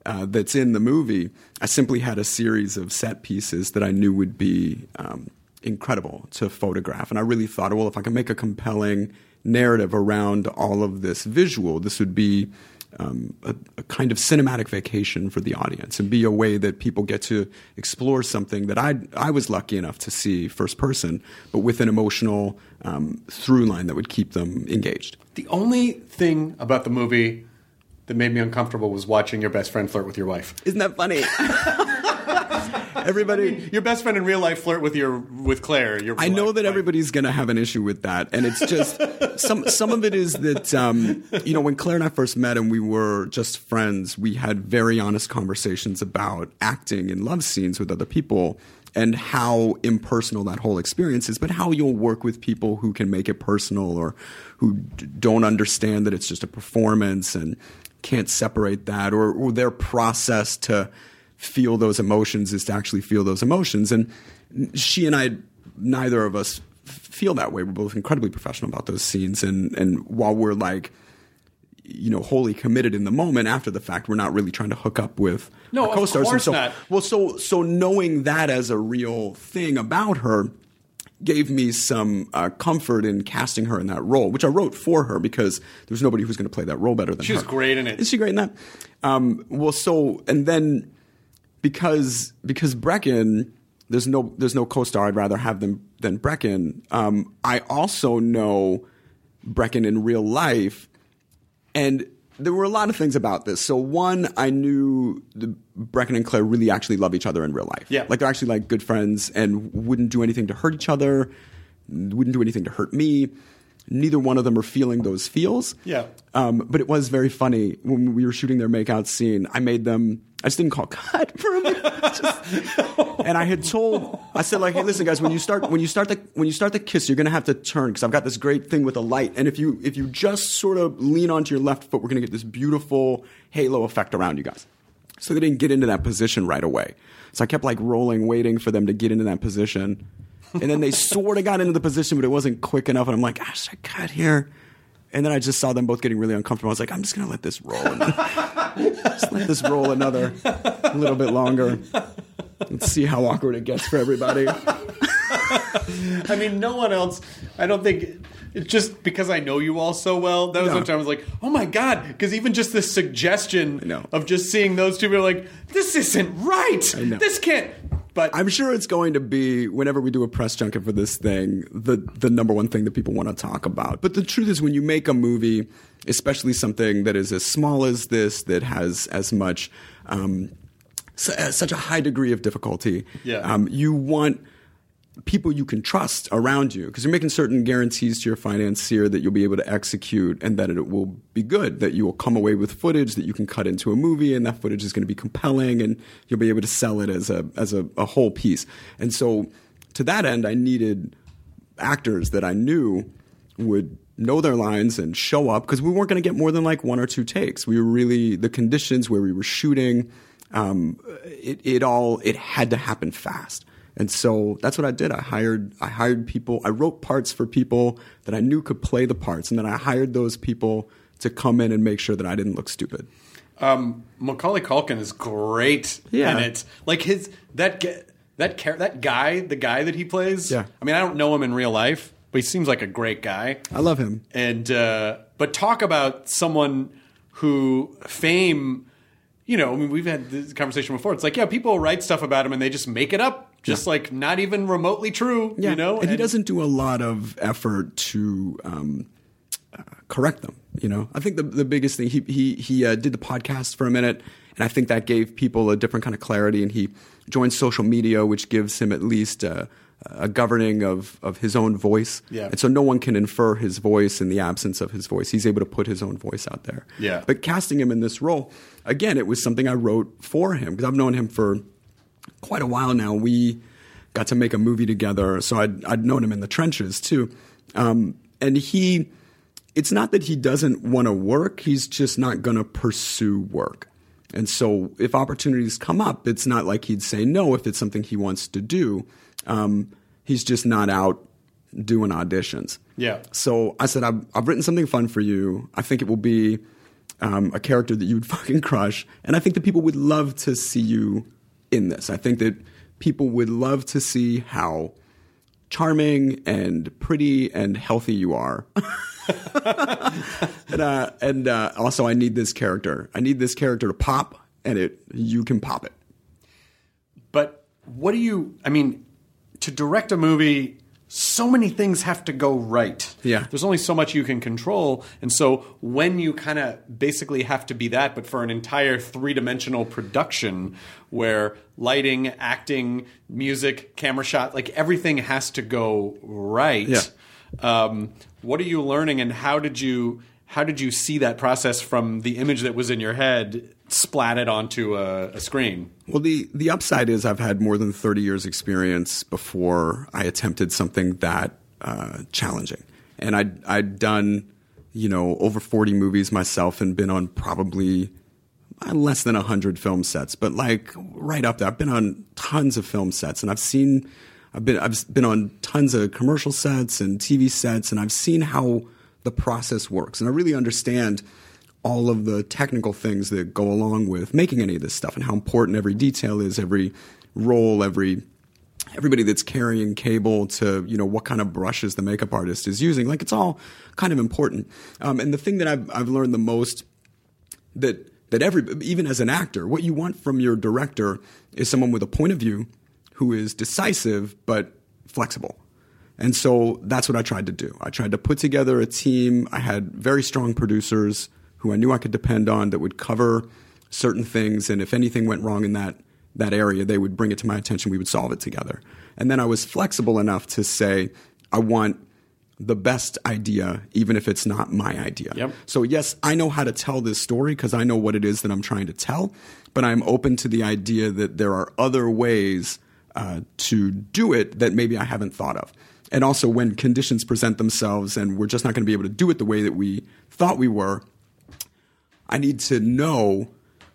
that's in the movie, I simply had a series of set pieces that I knew would be incredible to photograph. And I really thought, well, if I can make a compelling narrative around all of this visual, this would be a kind of cinematic vacation for the audience and be a way that people get to explore something that I was lucky enough to see first person, but with an emotional through line that would keep them engaged. The only thing about the movie that made me uncomfortable was watching your best friend flirt with your wife. Isn't that funny? Everybody, your best friend in real life flirt with Claire. Your I know that everybody's going to have an issue with that, and it's just some of it is that when Claire and I first met and we were just friends, we had very honest conversations about acting in love scenes with other people and how impersonal that whole experience is, but how you'll work with people who can make it personal or who don't understand that it's just a performance and can't separate that, or their process to feel those emotions is to actually feel those emotions. And she and I, neither of us feel that way. We're both incredibly professional about those scenes. And while we're wholly committed in the moment, after the fact, we're not really trying to hook up with our co-stars. Of course not. Well, so knowing that as a real thing about her gave me some comfort in casting her in that role, which I wrote for her because there was nobody who was going to play that role better than her. She was great in it. Is she great in that? And then because Brecken, there's no co-star I'd rather have than Brecken. I also know Brecken in real life, and there were a lot of things about this. So one, I knew Brecken and Claire really actually love each other in real life. Yeah. Like they're actually like good friends and wouldn't do anything to hurt each other, wouldn't do anything to hurt me. Neither one of them are feeling those feels. Yeah. But it was very funny when we were shooting their makeout scene. I just didn't call cut for a minute. And I said like, hey, listen guys, when you start the kiss, you're gonna have to turn because I've got this great thing with a light. And if you just sort of lean onto your left foot, we're gonna get this beautiful halo effect around you guys. So they didn't get into that position right away. So I kept like rolling, waiting for them to get into that position. And then they sort of got into the position, but it wasn't quick enough. And I'm like, gosh, I cut here. And then I just saw them both getting really uncomfortable. I was like, I'm just going to let this roll. Just let this roll a little bit longer. Let's see how awkward it gets for everybody. I mean, no one else, I don't think, it's just because I know you all so well. That was one time I was like, oh my God. Because even just the suggestion of just seeing those two, we're like, this isn't right. I know. This can't. But I'm sure it's going to be, whenever we do a press junket for this thing, the number one thing that people want to talk about. But the truth is, when you make a movie, especially something that is as small as this, that has as much, such a high degree of difficulty, you want people you can trust around you because you're making certain guarantees to your financier that you'll be able to execute and that it will be good, that you will come away with footage that you can cut into a movie and that footage is going to be compelling and you'll be able to sell it as a whole piece. And so to that end, I needed actors that I knew would know their lines and show up because we weren't going to get more than like one or two takes. We were really, the conditions where we were shooting, it had to happen fast. And so that's what I did. I hired people. I wrote parts for people that I knew could play the parts, and then I hired those people to come in and make sure that I didn't look stupid. Macaulay Culkin is great in it. Like the guy that he plays. Yeah. I mean, I don't know him in real life, but he seems like a great guy. I love him. And but talk about someone who fame. I mean, we've had this conversation before. It's like, people write stuff about him and they just make it up. Just like not even remotely true, And he doesn't do a lot of effort to correct them, I think the biggest thing, he did the podcast for a minute, and I think that gave people a different kind of clarity, and he joined social media, which gives him at least a governing of his own voice. Yeah. And so no one can infer his voice in the absence of his voice. He's able to put his own voice out there. Yeah. But casting him in this role, again, it was something I wrote for him, because I've known him for quite a while now. We got to make a movie together, so I'd known him in the trenches too. And it's not that he doesn't want to work, he's just not going to pursue work. And so if opportunities come up, it's not like he'd say no if it's something he wants to do. He's just not out doing auditions. Yeah. So I said, I've written something fun for you. I think it will be a character that you would fucking crush. And I think that people would love to see you in this. I think that people would love to see how charming and pretty and healthy you are. and also, I need this character. I need this character to pop, and you can pop it. But what do you... I mean, to direct a movie... So many things have to go right. Yeah. There's only so much you can control. And so when you kind of basically have to be that, but for an entire three-dimensional production where lighting, acting, music, camera shot, like everything has to go right. Yeah. What are you learning, and how did you see that process from the image that was in your head splatted onto a screen? Well, the upside is I've had more than 30 years experience before I attempted something that challenging. And I'd done, over 40 movies myself and been on probably less than 100 film sets, but like right up there. I've been on tons of film sets, and I've been on tons of commercial sets and TV sets, and I've seen how the process works. And I really understand all of the technical things that go along with making any of this stuff, and how important every detail is, every role, everybody that's carrying cable to, what kind of brushes the makeup artist is using. Like, it's all kind of important. And the thing that I've learned the most that even as an actor, what you want from your director is someone with a point of view who is decisive but flexible. And so that's what I tried to do. I tried to put together a team. I had very strong producers who I knew I could depend on that would cover certain things. And if anything went wrong in that area, they would bring it to my attention. We would solve it together. And then I was flexible enough to say, I want the best idea, even if it's not my idea. Yep. So yes, I know how to tell this story because I know what it is that I'm trying to tell, but I'm open to the idea that there are other ways to do it that maybe I haven't thought of. And also when conditions present themselves and we're just not going to be able to do it the way that we thought we were, I need to know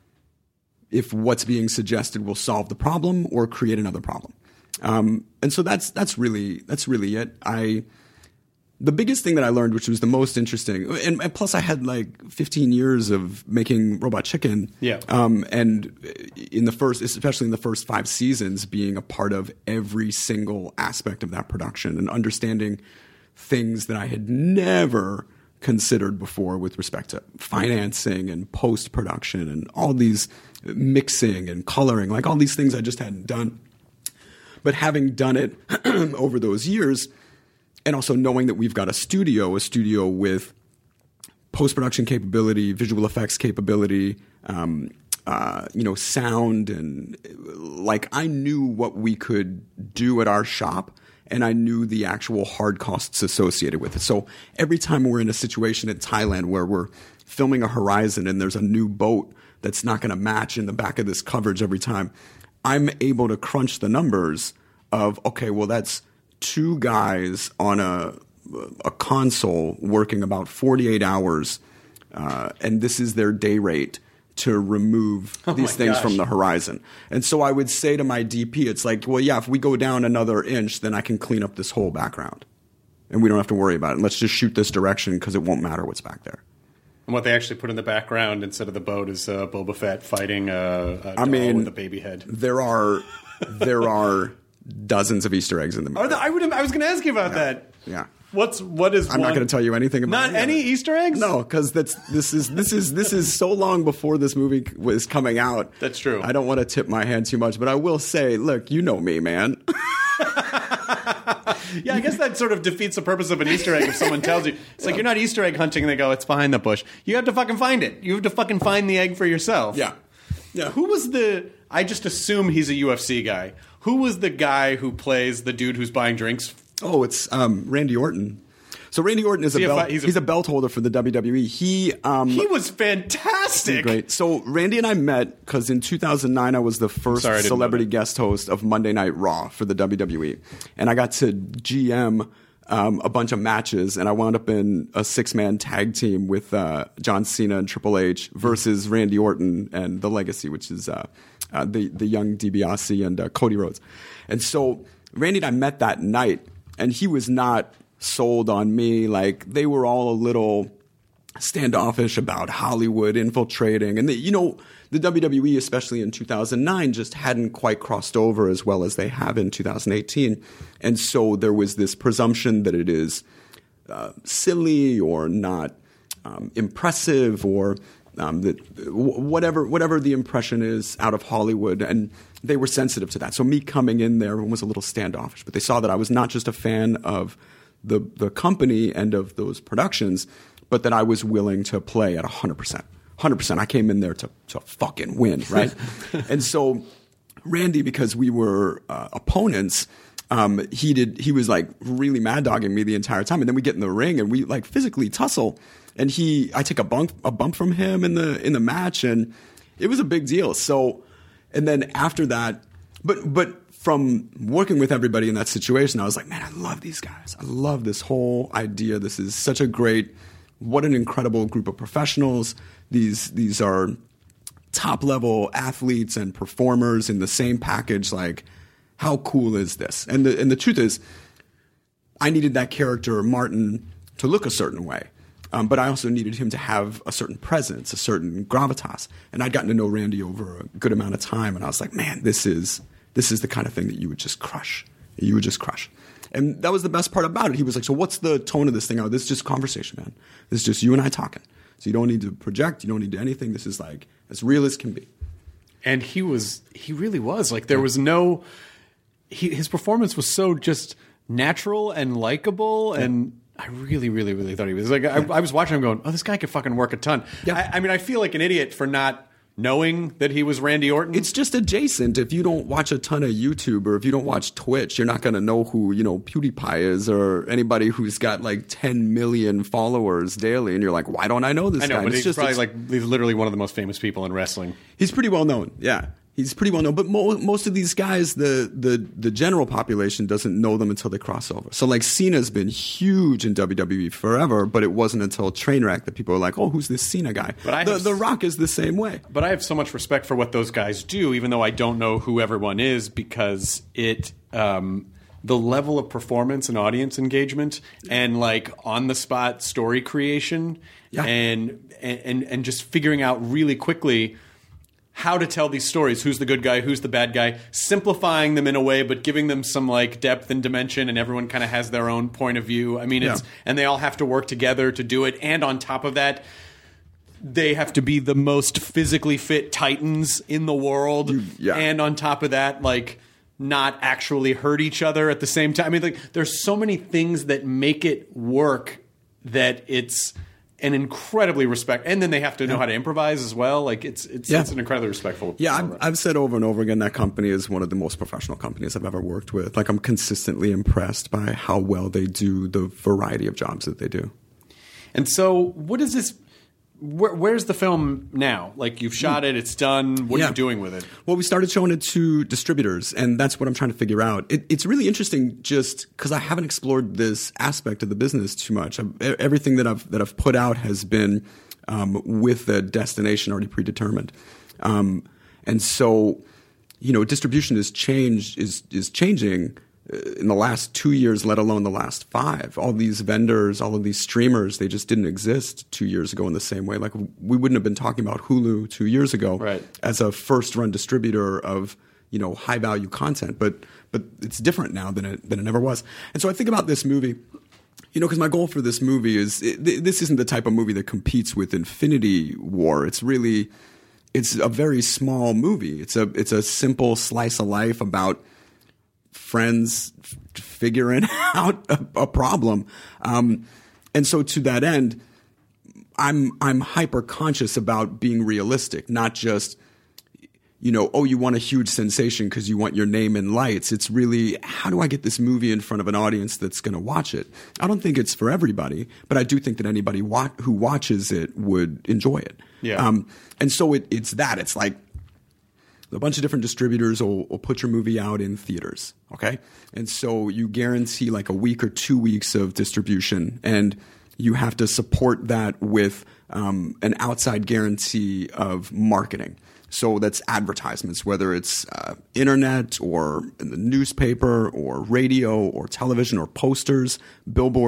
if what's being suggested will solve the problem or create another problem. And so that's really it. The biggest thing that I learned, which was the most interesting, and plus I had like 15 years of making Robot Chicken. Yeah. And especially in the first 5 seasons, being a part of every single aspect of that production and understanding things that I had never considered before with respect to financing and post-production and all these mixing and coloring, like all these things I just hadn't done. But having done it over those years, and also knowing that we've got a studio with post-production capability, visual effects capability, sound, and like I knew what we could do at our shop, and I knew the actual hard costs associated with it. So every time we're in a situation in Thailand where we're filming a Horizon and there's a new boat that's not going to match in the back of this coverage every time, I'm able to crunch the numbers of, okay, well, that's 2 guys on a console working about 48 hours, and this is their day rate to remove these things from the Horizon. And so I would say to my DP, it's like, well, yeah, if we go down another inch, then I can clean up this whole background. And we don't have to worry about it. Let's just shoot this direction because it won't matter what's back there. And what they actually put in the background instead of the boat is Boba Fett fighting a doll with a baby head. There are dozens of Easter eggs in the movie. I was going to ask you about that. Yeah. What is? I'm not going to tell you anything about not any Easter eggs. No, because this is so long before this movie was coming out. That's true. I don't want to tip my hand too much, but I will say, look, you know me, man. Yeah, I guess that sort of defeats the purpose of an Easter egg if someone tells you. It's like you're not Easter egg hunting and they go, it's behind the bush. You have to fucking find it. You have to fucking find the egg for yourself. Yeah. Yeah. Who was I just assume he's a UFC guy. Who was the guy who plays the dude who's buying drinks? Oh, it's Randy Orton. So Randy Orton is he's a belt holder for the WWE. He was fantastic. Great. So Randy and I met because in 2009 I was the first celebrity guest host of Monday Night Raw for the WWE, and I got to GM a bunch of matches, and I wound up in a 6-man tag team with John Cena and Triple H versus Randy Orton and The Legacy, which is the young DiBiase and Cody Rhodes. And so Randy and I met that night, and he was not sold on me. Like, they were all a little standoffish about Hollywood infiltrating. And, the WWE, especially in 2009, just hadn't quite crossed over as well as they have in 2018. And so there was this presumption that it is silly or not impressive or that whatever the impression is out of Hollywood. And they were sensitive to that. So me coming in there was a little standoffish. But they saw that I was not just a fan of the company and of those productions, but that I was willing to play at 100%. 100%. I came in there to fucking win, right? And so Randy, because we were opponents, he was like really mad dogging me the entire time. And then we get in the ring and we like physically tussle. And I take a bump from him in the match, and it was a big deal. So, and then after that, but from working with everybody in that situation, I was like, man, I love these guys. I love this whole idea. This is such a what an incredible group of professionals. These are top level athletes and performers in the same package. Like, how cool is this? And the truth is, I needed that character, Martin, to look a certain way. But I also needed him to have a certain presence, a certain gravitas. And I'd gotten to know Randy over a good amount of time. And I was like, man, this is the kind of thing that you would just crush. You would just crush. And that was the best part about it. He was like, so what's the tone of this thing? Oh, this is just conversation, man. This is just you and I talking. So you don't need to project. You don't need to do anything. This is like as real as can be. And he really was. Like there was his performance was so just natural and likable and I really, really, really thought he was like. I was watching him going, "Oh, this guy could fucking work a ton." Yeah. I mean, I feel like an idiot for not knowing that he was Randy Orton. It's just adjacent. If you don't watch a ton of YouTube or if you don't watch Twitch, you're not going to know who PewDiePie is or anybody who's got like 10 million followers daily. And you're like, why don't I know this guy? I know, but he's literally one of the most famous people in wrestling. He's pretty well known. Yeah. He's pretty well known, but most of these guys, the general population doesn't know them until they cross over. So like Cena's been huge in WWE forever, but it wasn't until Trainwreck that people were like, oh, who's this Cena guy? But The Rock is the same way. But I have so much respect for what those guys do, even though I don't know who everyone is, because the level of performance and audience engagement and like on the spot story creation and just figuring out really quickly how to tell these stories, who's the good guy, who's the bad guy, simplifying them in a way, but giving them some like depth and dimension, and everyone kind of has their own point of view. I mean, and they all have to work together to do it. And on top of that, they have to be the most physically fit titans in the world. And on top of that, like not actually hurt each other at the same time. I mean, like there's so many things that make it work that it's an incredibly and then they have to know how to improvise as well. Like it's an incredibly respectful. Yeah, I've said over and over again that company is one of the most professional companies I've ever worked with. Like I'm consistently impressed by how well they do the variety of jobs that they do. And so, what is this? Where's the film now? Like you've shot it, it's done. What are you doing with it? Well, we started showing it to distributors, and that's what I'm trying to figure out. It's really interesting, just because I haven't explored this aspect of the business too much. Everything that I've put out has been with a destination already predetermined, and so distribution is changing. In the last 2 years, let alone the last 5, all these vendors, all of these streamers, they just didn't exist 2 years ago in the same way. Like we wouldn't have been talking about Hulu 2 years ago as a first-run distributor of high-value content, but it's different now than it ever was. And so I think about this movie, because my goal for this movie is this isn't the type of movie that competes with Infinity War. It's a very small movie. It's a simple slice of life about friends figuring out a problem. And so to that end, I'm hyper conscious about being realistic, not just, you want a huge sensation because you want your name in lights. It's really, how do I get this movie in front of an audience that's going to watch it? I don't think it's for everybody, but I do think that anybody who watches it would enjoy it. Yeah. And so it's that. It's like, a bunch of different distributors will put your movie out in theaters, okay? And so you guarantee like a week or 2 weeks of distribution, and you have to support that with an outside guarantee of marketing. So that's advertisements, whether it's internet or in the newspaper or radio or television or posters, billboards,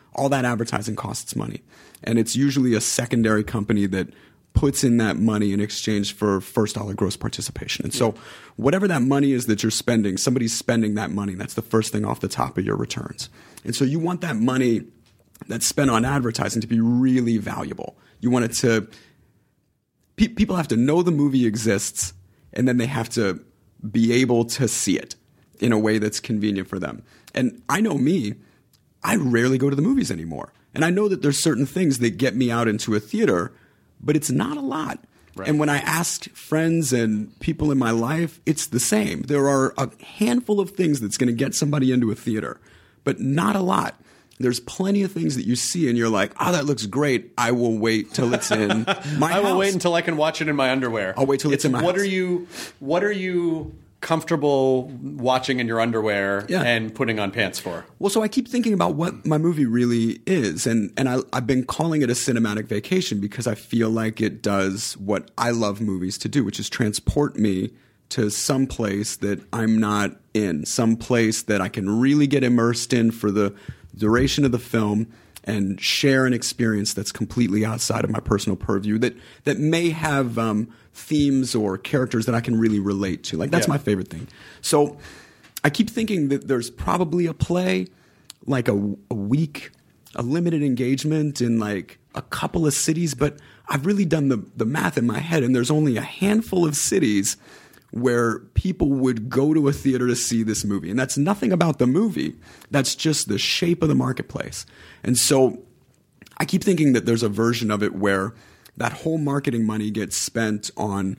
all that advertising costs money. And it's usually a secondary company that puts in that money in exchange for first dollar gross participation. And so whatever that money is that you're spending, somebody's spending that money. That's the first thing off the top of your returns. And so you want that money that's spent on advertising to be really valuable. You want it to people have to know the movie exists, and then they have to be able to see it in a way that's convenient for them. And I know me, I rarely go to the movies anymore. And I know that there's certain things that get me out into a theater, but it's not a lot. Right. And when I ask friends and people in my life, it's the same. There are a handful of things that's going to get somebody into a theater, but not a lot. There's plenty of things that you see and you're like, oh, that looks great. I will wait till it's in my house. I will wait until I can watch it in my underwear. I'll wait till it's in my house. What are you comfortable watching in your underwear and putting on pants for? Well, so I keep thinking about what my movie really is. And I've been calling it a cinematic vacation because I feel like it does what I love movies to do, which is transport me to some place that I'm not in, some place that I can really get immersed in for the duration of the film and share an experience that's completely outside of my personal purview that may have themes or characters that I can really relate to. Like, that's my favorite thing. So I keep thinking that there's probably a play, like a week, a limited engagement in like a couple of cities, but I've really done the math in my head, and there's only a handful of cities where people would go to a theater to see this movie. And that's nothing about the movie. That's just the shape of the marketplace. And so I keep thinking that there's a version of it where that whole marketing money gets spent on,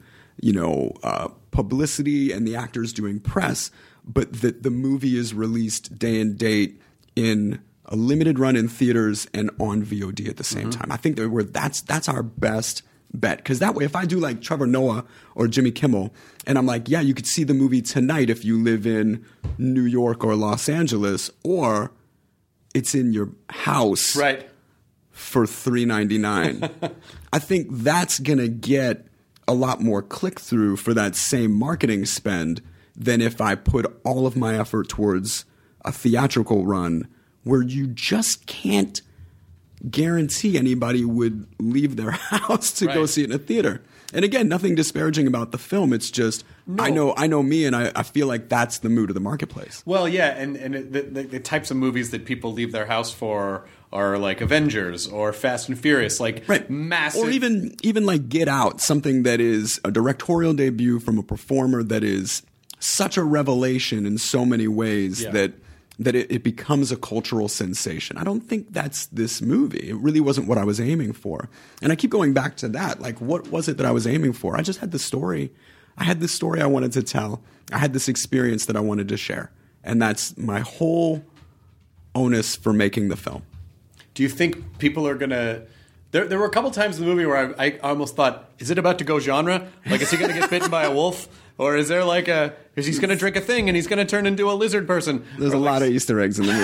publicity and the actors doing press, but that the movie is released day and date in a limited run in theaters and on VOD at the same time. I think that's our best bet. Because that way, if I do like Trevor Noah or Jimmy Kimmel, and I'm like, yeah, you could see the movie tonight if you live in New York or Los Angeles, or it's in your house for $3.99. I think that's going to get a lot more click-through for that same marketing spend than if I put all of my effort towards a theatrical run where you just can't guarantee anybody would leave their house to go see it in a theater. And again, nothing disparaging about the film. It's just I know me, and I feel like that's the mood of the marketplace. Well, yeah, and the types of movies that people leave their house for are like Avengers or Fast and Furious, like massive. Or even like Get Out, something that is a directorial debut from a performer that is such a revelation in so many ways that it becomes a cultural sensation. I don't think that's this movie. It really wasn't what I was aiming for. And I keep going back to that. Like, what was it that I was aiming for? I just had the story. I had this story I wanted to tell. I had this experience that I wanted to share. And that's my whole onus for making the film. Do you think people are going to... There were a couple times in the movie where I almost thought, is it about to go genre? Like, is he going to get bitten by a wolf? Or is there like is he's going to drink a thing and he's going to turn into a lizard person? There's a lot of Easter eggs in the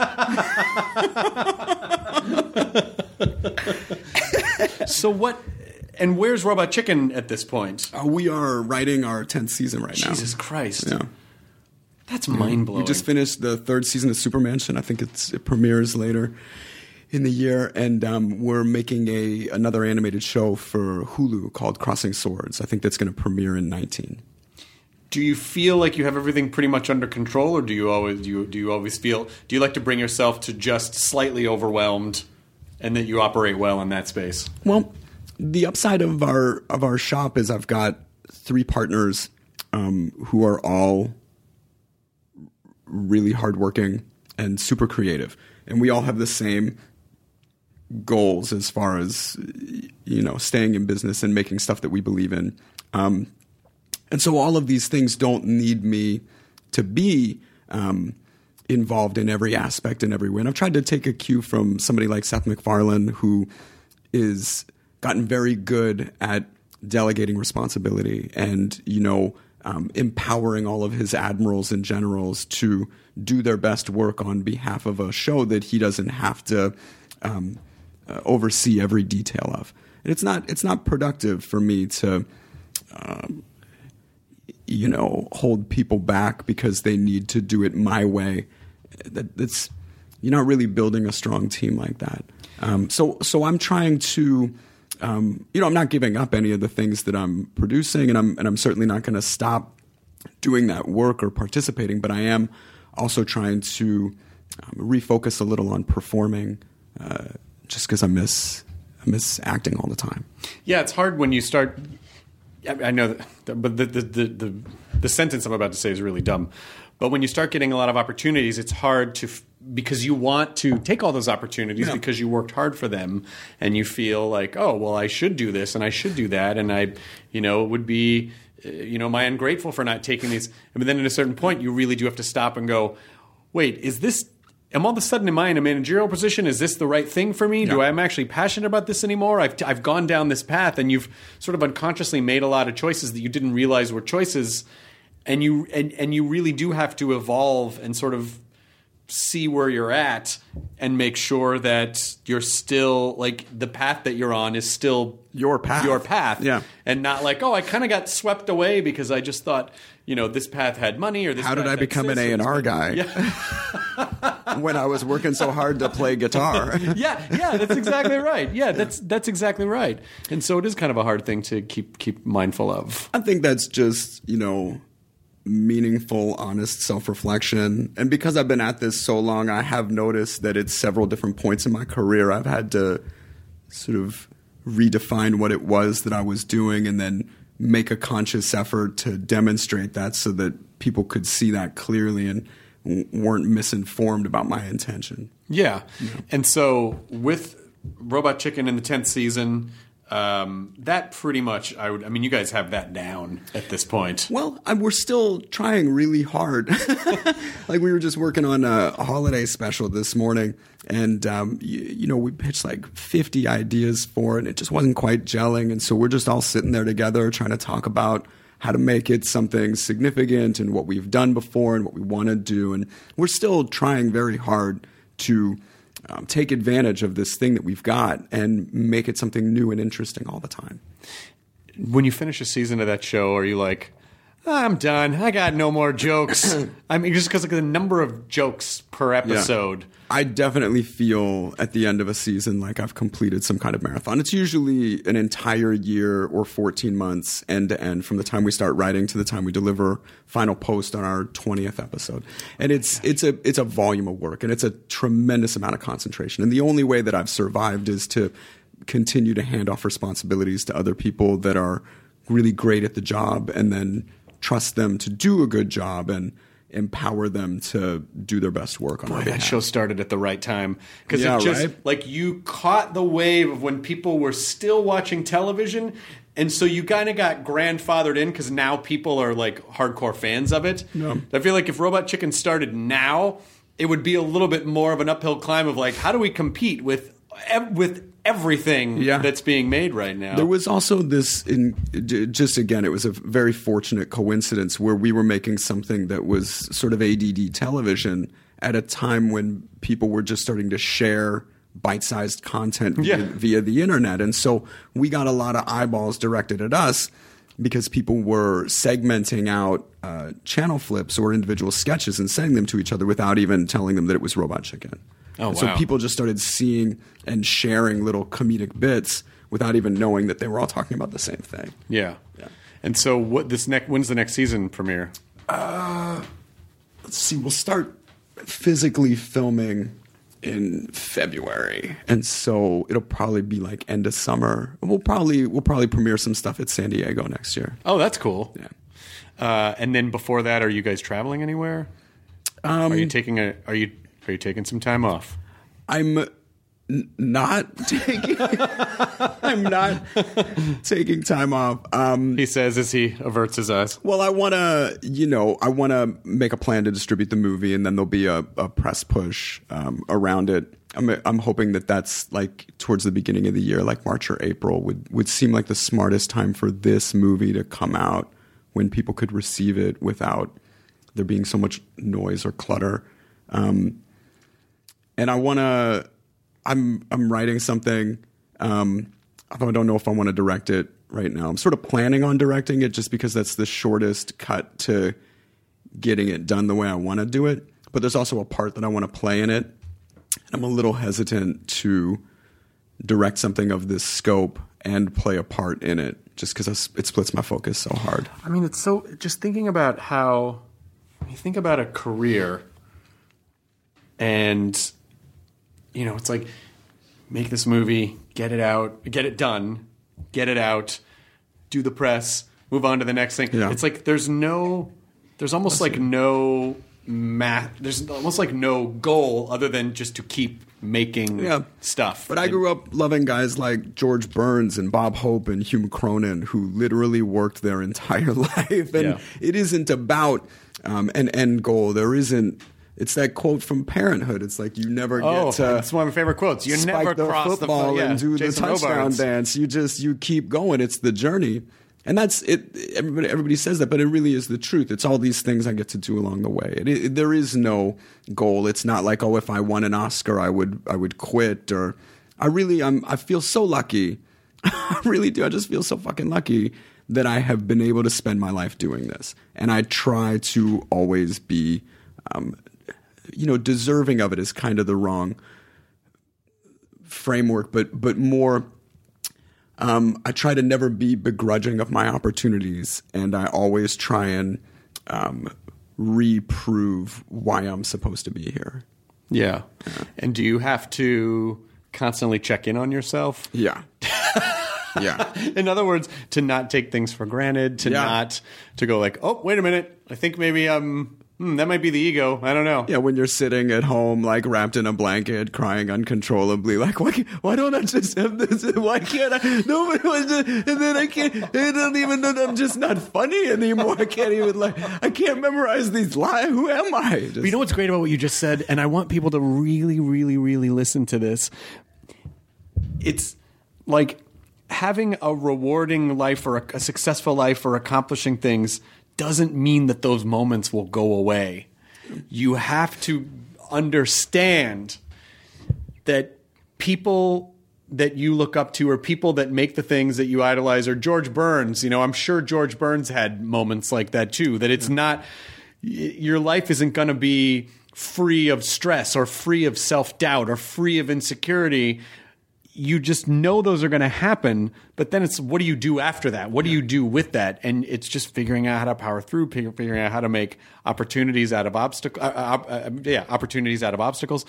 movie. So what, and where's Robot Chicken at this point? We are writing our 10th season right now. Jesus Christ. Yeah. That's mind-blowing. We just finished the 3rd season of Supermansion. I think it premieres later in the year, and we're making another animated show for Hulu called Crossing Swords. I think that's going to premiere in 2019. Do you feel like you have everything pretty much under control, or do you always feel? Do you like to bring yourself to just slightly overwhelmed, and that you operate well in that space? Well, the upside of our shop is I've got 3 partners who are all really hardworking and super creative, and we all have the same goals as far as staying in business and making stuff that we believe in. And so all of these things don't need me to be involved in every aspect in every way. And I've tried to take a cue from somebody like Seth MacFarlane, who is gotten very good at delegating responsibility and, empowering all of his admirals and generals to do their best work on behalf of a show that he doesn't have to oversee every detail of. And it's not productive for me to hold people back because they need to do it my way. That's you're not really building a strong team like that. So I'm trying to, I'm not giving up any of the things that I'm producing, and I'm certainly not going to stop doing that work or participating, but I am also trying to refocus a little on performing, just because I miss acting all the time. Yeah, it's hard when you start. I know that, but the sentence I'm about to say is really dumb. But when you start getting a lot of opportunities, it's hard to because you want to take all those opportunities because you worked hard for them, and you feel like, oh, well, I should do this and I should do that, and I, it would be, am I ungrateful for not taking these? But then at a certain point, you really do have to stop and go, wait, is this? Am all of a sudden, am I in a managerial position? Is this the right thing for me? Yeah. Do I am actually passionate about this anymore? I've gone down this path, and you've sort of unconsciously made a lot of choices that you didn't realize were choices, and you really do have to evolve and sort of see where you're at and make sure that you're still like the path that you're on is still your path. Yeah. And not like, oh, I kind of got swept away because I just thought, this path had money, or this. How did I become an A&R guy? Yeah. When I was working so hard to play guitar. Yeah, that's exactly right. Yeah, that's exactly right. And so it is kind of a hard thing to keep mindful of. I think that's just, meaningful, honest self-reflection. And because I've been at this so long, I have noticed that at several different points in my career, I've had to sort of redefine what it was that I was doing and then make a conscious effort to demonstrate that so that people could see that clearly and weren't misinformed about my intention. Yeah. And so with Robot Chicken in the 10th season, that pretty much, you guys have that down at this point. Well, we're still trying really hard. Like we were just working on a holiday special this morning, and we pitched like 50 ideas for it, and it just wasn't quite gelling. And so we're just all sitting there together trying to talk about how to make it something significant and what we've done before and what we want to do. And we're still trying very hard to take advantage of this thing that we've got and make it something new and interesting all the time. When you finish a season of that show, are you like, I'm done, I got no more jokes? Just because of the number of jokes per episode. Yeah. I definitely feel at the end of a season like I've completed some kind of marathon. It's usually an entire year or 14 months end to end from the time we start writing to the time we deliver final post on our 20th episode. And it's a volume of work, and it's a tremendous amount of concentration. And the only way that I've survived is to continue to hand off responsibilities to other people that are really great at the job, and then trust them to do a good job and empower them to do their best work on our behalf. That show started at the right time, because it just like you caught the wave of when people were still watching television, and so you kind of got grandfathered in because now people are like hardcore fans of it. Yeah. I feel like if Robot Chicken started now, it would be a little bit more of an uphill climb of like, how do we compete with everything that's being made right now? There was also this, it was a very fortunate coincidence where we were making something that was sort of ADD television at a time when people were just starting to share bite-sized content via the internet. And so we got a lot of eyeballs directed at us because people were segmenting out channel flips or individual sketches and sending them to each other without even telling them that it was Robot Chicken. Oh, wow. So people just started seeing and sharing little comedic bits without even knowing that they were all talking about the same thing. Yeah. And so when's the next season premiere? Let's see. We'll start physically filming in February, and so it'll probably be like end of summer. We'll probably premiere some stuff at San Diego next year. Oh, that's cool. Yeah. And then before that, are you guys traveling anywhere? Are you taking some time off? I'm not taking. I'm not taking time off. He says as he averts his eyes. Well, I want to make a plan to distribute the movie, and then there'll be a press push around it. I'm hoping that's like towards the beginning of the year, like March or April, would seem like the smartest time for this movie to come out, when people could receive it without there being so much noise or clutter. And I'm writing something. Although I don't know if I want to direct it right now. I'm sort of planning on directing it just because that's the shortest cut to getting it done the way I want to do it. But there's also a part that I want to play in it. I'm a little hesitant to direct something of this scope and play a part in it, just because it splits my focus so hard. I mean, it's so, just thinking about how, when you think about a career, and, you know, it's like, make this movie, get it out, get it done, get it out, do the press, move on to the next thing. Yeah. It's like there's almost like no goal other than just to keep making stuff. But I grew up loving guys like George Burns and Bob Hope and Hugh Cronin, who literally worked their entire life. And it isn't about an end goal. There isn't. It's that quote from Parenthood. It's like you never get to. It's one of my favorite quotes. You spike never the cross football the and do Jason the touchdown Robards. dance. You keep going. It's the journey, and that's it. Everybody says that, but it really is the truth. It's all these things I get to do along the way. There is no goal. It's not like, oh, if I won an Oscar, I would quit. Or I feel so lucky. I really do. I just feel so fucking lucky that I have been able to spend my life doing this, and I try to always be. Deserving of it is kind of the wrong framework, but more, I try to never be begrudging of my opportunities, and I always try and reprove why I'm supposed to be here. Yeah. And do you have to constantly check in on yourself? Yeah. Yeah. In other words, to not take things for granted, to go like, oh, wait a minute, I think maybe that might be the ego. I don't know. Yeah, when you're sitting at home, like wrapped in a blanket, crying uncontrollably, like, why don't I just have this? Why can't I? No, and then I can't. I don't even know. I'm just not funny anymore. I can't even I can't memorize these lines. Who am I? But you know what's great about what you just said, and I want people to really, really, really listen to this. It's like having a rewarding life or a successful life or accomplishing things doesn't mean that those moments will go away. You have to understand that people that you look up to or people that make the things that you idolize, or George Burns, I'm sure George Burns had moments like that too, that it's not, your life isn't going to be free of stress or free of self-doubt or free of insecurity. You just know those are going to happen, but then it's what do you do after that? What do you do with that? And it's just figuring out how to power through, figuring out how to make opportunities out of opportunities out of obstacles.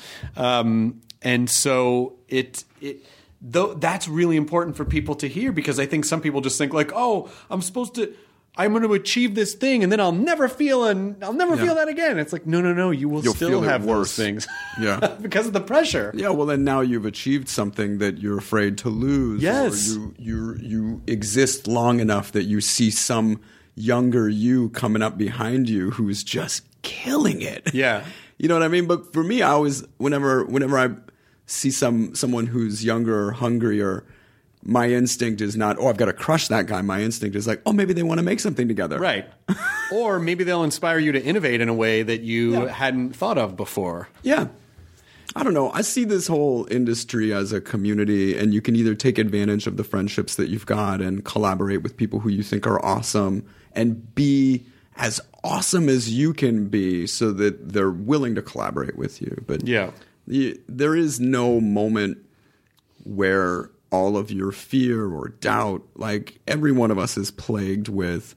And so though that's really important for people to hear, because I think some people just think like, oh, I'm going to achieve this thing, and then I'll never feel that again. It's like, no. You'll still have those things. Yeah. Because of the pressure. Yeah. Well, then now you've achieved something that you're afraid to lose. Yes. Or you exist long enough that you see some younger you coming up behind you who's just killing it. Yeah. You know what I mean? But for me, I always, whenever I see someone who's younger or hungrier, my instinct is not, oh, I've got to crush that guy. My instinct is like, oh, maybe they want to make something together. Right. Or maybe they'll inspire you to innovate in a way that you hadn't thought of before. Yeah. I don't know. I see this whole industry as a community, and you can either take advantage of the friendships that you've got and collaborate with people who you think are awesome and be as awesome as you can be so that they're willing to collaborate with you. But there is no moment where all of your fear or doubt, like every one of us is plagued with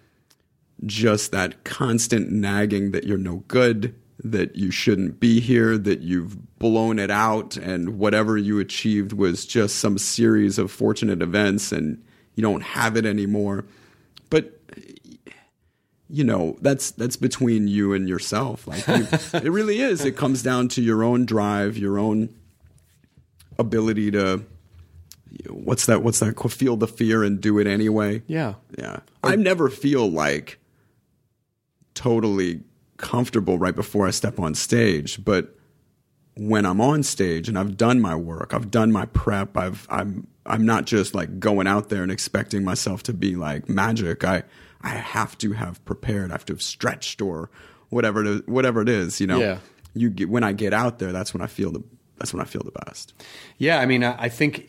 just that constant nagging that you're no good, that you shouldn't be here, that you've blown it out, and whatever you achieved was just some series of fortunate events and you don't have it anymore. But that's between you and yourself. Like it really is. It comes down to your own drive, your own ability to what's that feel the fear and do it anyway. Yeah. I never feel like totally comfortable right before I step on stage, but when I'm on stage and I've done my work, I've done my prep, I'm not just like going out there and expecting myself to be like magic. I have to have prepared, I have to have stretched or whatever it is, when I get out there, that's when I feel the best. Yeah, I mean, I think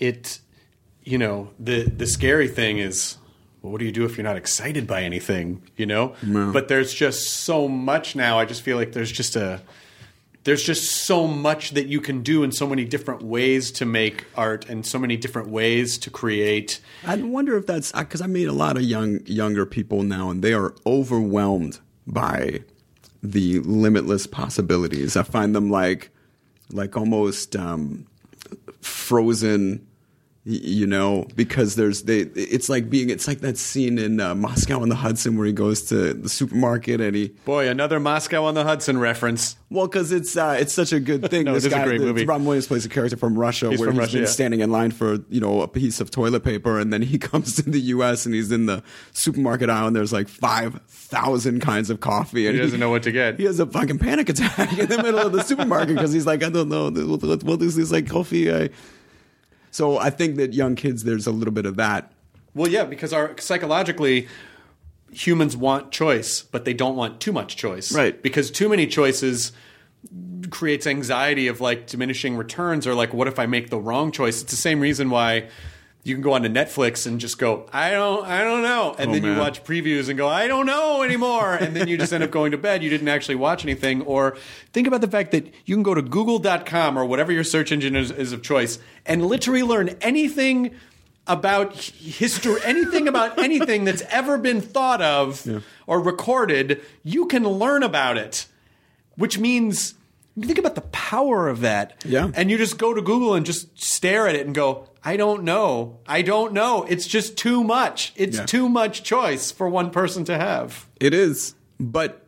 the scary thing is, well, what do you do if you're not excited by anything, No. But there's just so much now. I just feel like there's just there's just so much that you can do and so many different ways to make art and so many different ways to create. I wonder if that's because I meet a lot of younger people now, and they are overwhelmed by the limitless possibilities. I find them like almost frozen, you know, because it's like that scene in Moscow on the Hudson where he goes to the supermarket and Boy, another Moscow on the Hudson reference. Well, because it's such a good thing. No, this it is a great movie. Robin Williams plays a character from Russia He's where from he's Russia, been yeah. standing in line for, you know, a piece of toilet paper, and then he comes to the U.S. and he's in the supermarket aisle and there's like 5,000 kinds of coffee. And He doesn't know what to get. He has a fucking panic attack in the middle of the supermarket because he's like, I don't know, what is this, like coffee? So I think that young kids, there's a little bit of that. Well, yeah, because psychologically, humans want choice, but they don't want too much choice. Right. Because too many choices creates anxiety of like diminishing returns, or like, what if I make the wrong choice? It's the same reason why you can go onto Netflix and just go, I don't know. And then you watch previews and go, I don't know anymore. And then you just end up going to bed. You didn't actually watch anything. Or think about the fact that you can go to google.com or whatever your search engine is of choice and literally learn anything about history, anything about anything that's ever been thought of or recorded. You can learn about it, which means you think about the power of that. Yeah. And you just go to Google and just stare at it and go, I don't know. It's just too much. It's too much choice for one person to have. It is. But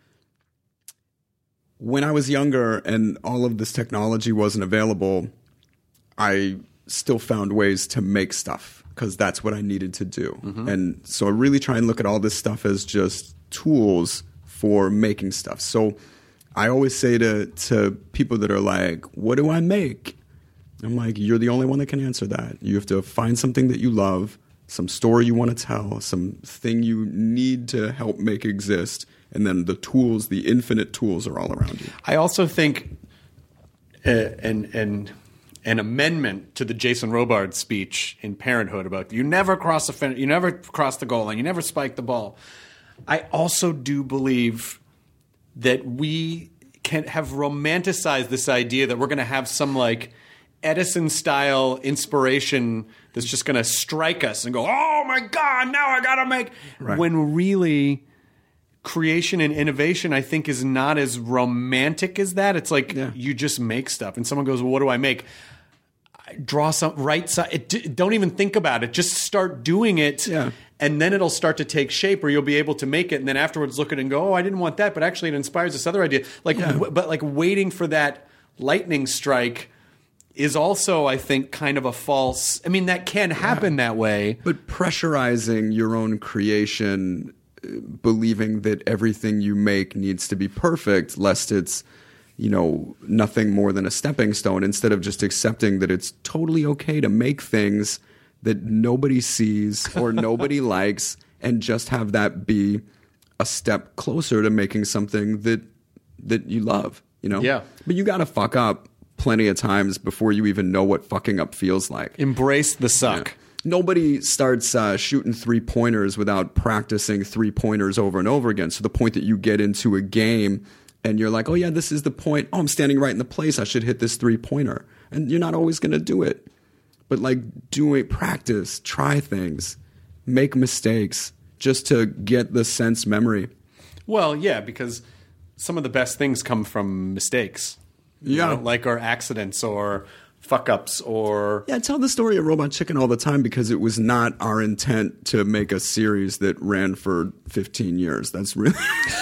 when I was younger and all of this technology wasn't available, I still found ways to make stuff because that's what I needed to do. Mm-hmm. And so I really try and look at all this stuff as just tools for making stuff. So I always say to people that are like, what do I make? I'm like, you're the only one that can answer that. You have to find something that you love, some story you want to tell, something you need to help make exist, and then the tools, the infinite tools are all around you. I also think an amendment to the Jason Robard speech in Parenthood about you never cross the finish, you never cross the goal line, you never spike the ball. I also do believe that we can have romanticized this idea that we're going to have some like Edison-style inspiration that's just going to strike us and go, oh my God, now I got to make... Right. When really creation and innovation, I think, is not as romantic as that. It's like you just make stuff and someone goes, well, what do I make? Draw some, write some, don't even think about it. Just start doing it. Yeah. And then it'll start to take shape, or you'll be able to make it. And then afterwards look at it and go, oh, I didn't want that, but actually it inspires this other idea. But like waiting for that lightning strike is also, I think, kind of a false... I mean, that can happen that way. But pressurizing your own creation, believing that everything you make needs to be perfect, lest it's, you know, nothing more than a stepping stone, instead of just accepting that it's totally okay to make things that nobody sees or nobody likes, and just have that be a step closer to making something that you love, you know? Yeah. But you got to fuck up plenty of times before you even know what fucking up feels like. Embrace the suck. Yeah. Nobody starts shooting 3-pointers without practicing 3-pointers over and over again. So the point that you get into a game and you're like, oh yeah, this is the point. Oh, I'm standing right in the place. I should hit this 3-pointer. And you're not always going to do it. But like practice, try things, make mistakes just to get the sense memory. Well, yeah, because some of the best things come from mistakes. Yeah. Like or accidents or fuck-ups or... Yeah, I tell the story of Robot Chicken all the time because it was not our intent to make a series that ran for 15 years. That's really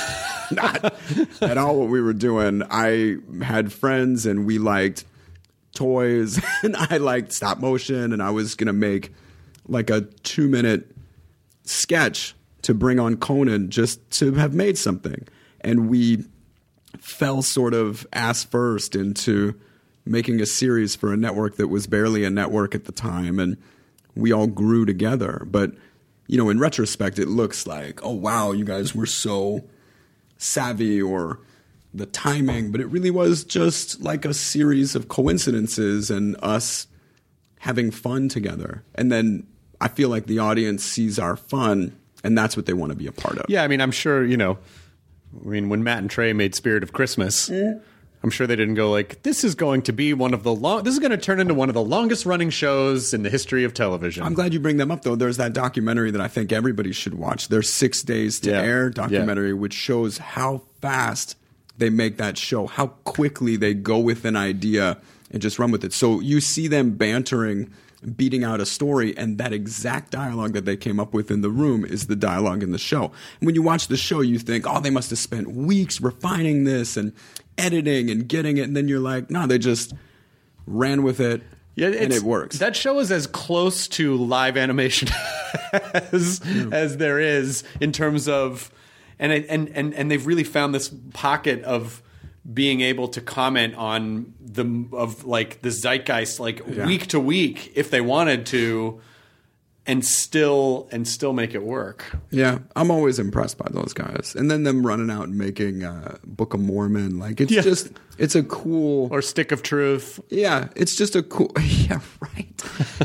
not at all what we were doing. I had friends and we liked toys and I liked stop motion, and I was going to make like a 2-minute sketch to bring on Conan just to have made something. And we fell sort of ass first into making a series for a network that was barely a network at the time, and we all grew together. But, you know, in retrospect, it looks like, oh, wow, you guys were so savvy, or the timing, but it really was just like a series of coincidences and us having fun together. And then I feel like the audience sees our fun, and that's what they want to be a part of. Yeah, I mean, I'm sure, you know, I mean, when Matt and Trey made Spirit of Christmas, I'm sure they didn't go like, this is going to be this is going to turn into one of the longest running shows in the history of television. I'm glad you bring them up, though. There's that documentary that I think everybody should watch. Their 6 Days to Air documentary, which shows how fast they make that show, how quickly they go with an idea and just run with it. So you see them bantering, beating out a story, and that exact dialogue that they came up with in the room is the dialogue in the show. And when you watch the show, you think, oh, they must have spent weeks refining this and editing and getting it. And then you're like, no, they just ran with it. Yeah, and it works. That show is as close to live animation as there is in terms of, and they've really found this pocket of being able to comment on the zeitgeist week to week if they wanted to, and still make it work. Yeah, I'm always impressed by those guys. And then them running out and making Book of Mormon, it's a cool, or Stick of Truth. Yeah, it's just a cool. Yeah, right.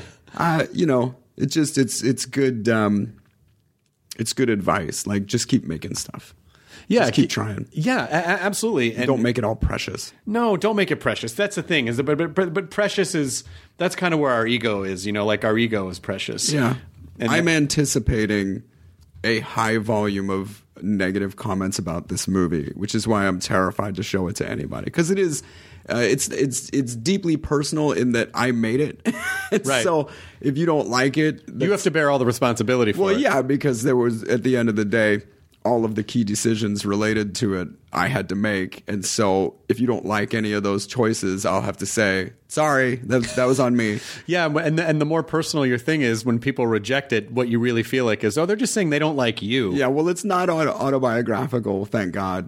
It's good. It's good advice. Like, just keep making stuff. Yeah, just keep trying. Yeah, absolutely. And don't make it all precious. No, don't make it precious. That's the thing. But precious is, that's kind of where our ego is. Our ego is precious. Yeah, and I'm anticipating a high volume of negative comments about this movie, which is why I'm terrified to show it to anybody, because it is. It's deeply personal in that I made it. Right. So if you don't like it, you have to bear all the responsibility for it. Well, yeah, because there was, at the end of the day, all of the key decisions related to it I had to make. And so if you don't like any of those choices, I'll have to say, sorry, that was on me. Yeah, and the more personal your thing is, when people reject it, what you really feel like is, they're just saying they don't like you. Yeah, well, it's not autobiographical, thank God.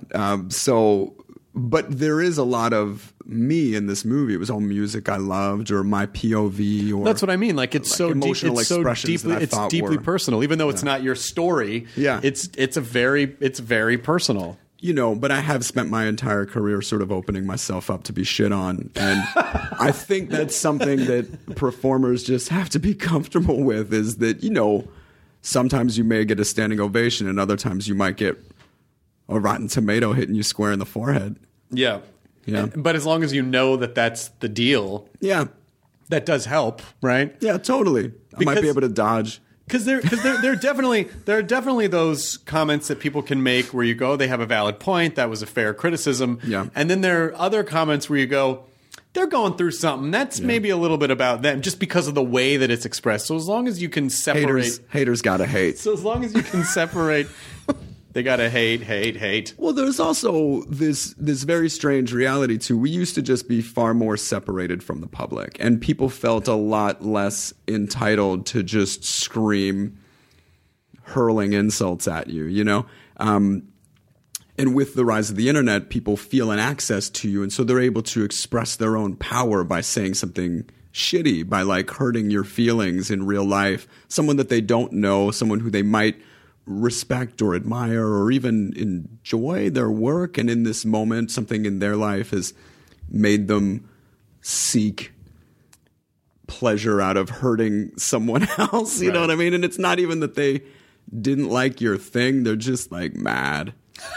But there is a lot of me in this movie. It was all music I loved, or my POV, or that's what I mean. Like, it's so emotional deep, expressions that I it's thought deeply were personal, even though it's not your story. Yeah, it's very personal. But I have spent my entire career sort of opening myself up to be shit on, and I think that's something that performers just have to be comfortable with. Is that sometimes you may get a standing ovation, and other times you might get a rotten tomato hitting you square in the forehead. Yeah. Yeah. But as long as you know that that's the deal. Yeah. That does help, right? Yeah, totally. I might be able to dodge. Because there are definitely those comments that people can make where you go, they have a valid point, that was a fair criticism. Yeah. And then there are other comments where you go, they're going through something. That's maybe a little bit about them, just because of the way that it's expressed. So as long as you can separate, haters gotta hate. So as long as you can separate. They gotta hate. Well, there's also this very strange reality too. We used to just be far more separated from the public, and people felt a lot less entitled to just scream hurling insults at you, And with the rise of the internet, people feel an access to you, and so they're able to express their own power by saying something shitty, by hurting your feelings in real life. Someone that they don't know, someone who they might respect or admire or even enjoy their work, and in this moment something in their life has made them seek pleasure out of hurting someone else. You know what I mean? And it's not even that they didn't like your thing, they're just mad.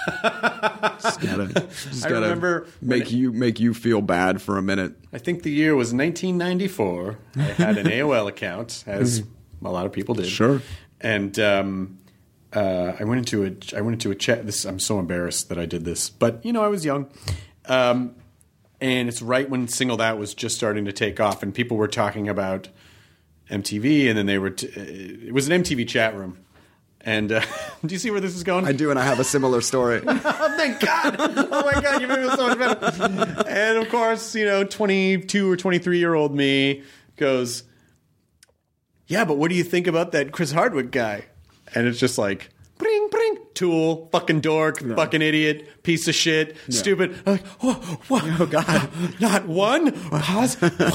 just gotta make you feel bad for a minute. I think the year was 1994. I had an AOL account, as a lot of people did. Sure. And I went into a chat. I'm so embarrassed that I did this, but I was young, and it's right when Singled Out was just starting to take off, and people were talking about MTV, and then they were. It was an MTV chat room, and do you see where this is going? I do, and I have a similar story. Oh, thank God! Oh my God, you made me so much better. And of course, 22 or 23-year-old me goes, "Yeah, but what do you think about that Chris Hardwick guy?" And it's just like, bring, tool, fucking dork, fucking idiot, piece of shit, stupid. I'm like, what? Oh, God. Not one? Pause.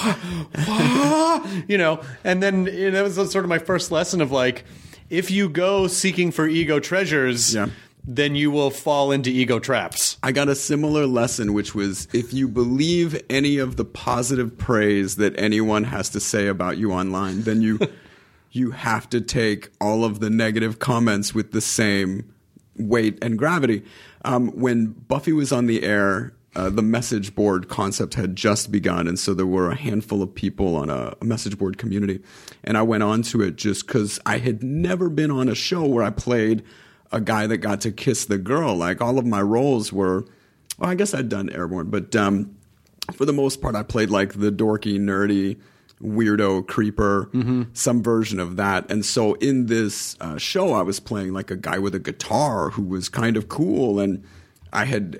And then that was sort of my first lesson of if you go seeking for ego treasures, then you will fall into ego traps. I got a similar lesson, which was, if you believe any of the positive praise that anyone has to say about you online, then you have to take all of the negative comments with the same weight and gravity. When Buffy was on the air the message board concept had just begun, and so there were a handful of people on a message board community, and I went on to it just because I had never been on a show where I played a guy that got to kiss the girl. Like, all of my roles were, well, I guess I'd done Airborne, but for the most part, I played like the dorky, nerdy, weirdo creeper, some version of that. And so in this show, I was playing like a guy with a guitar who was kind of cool, and I had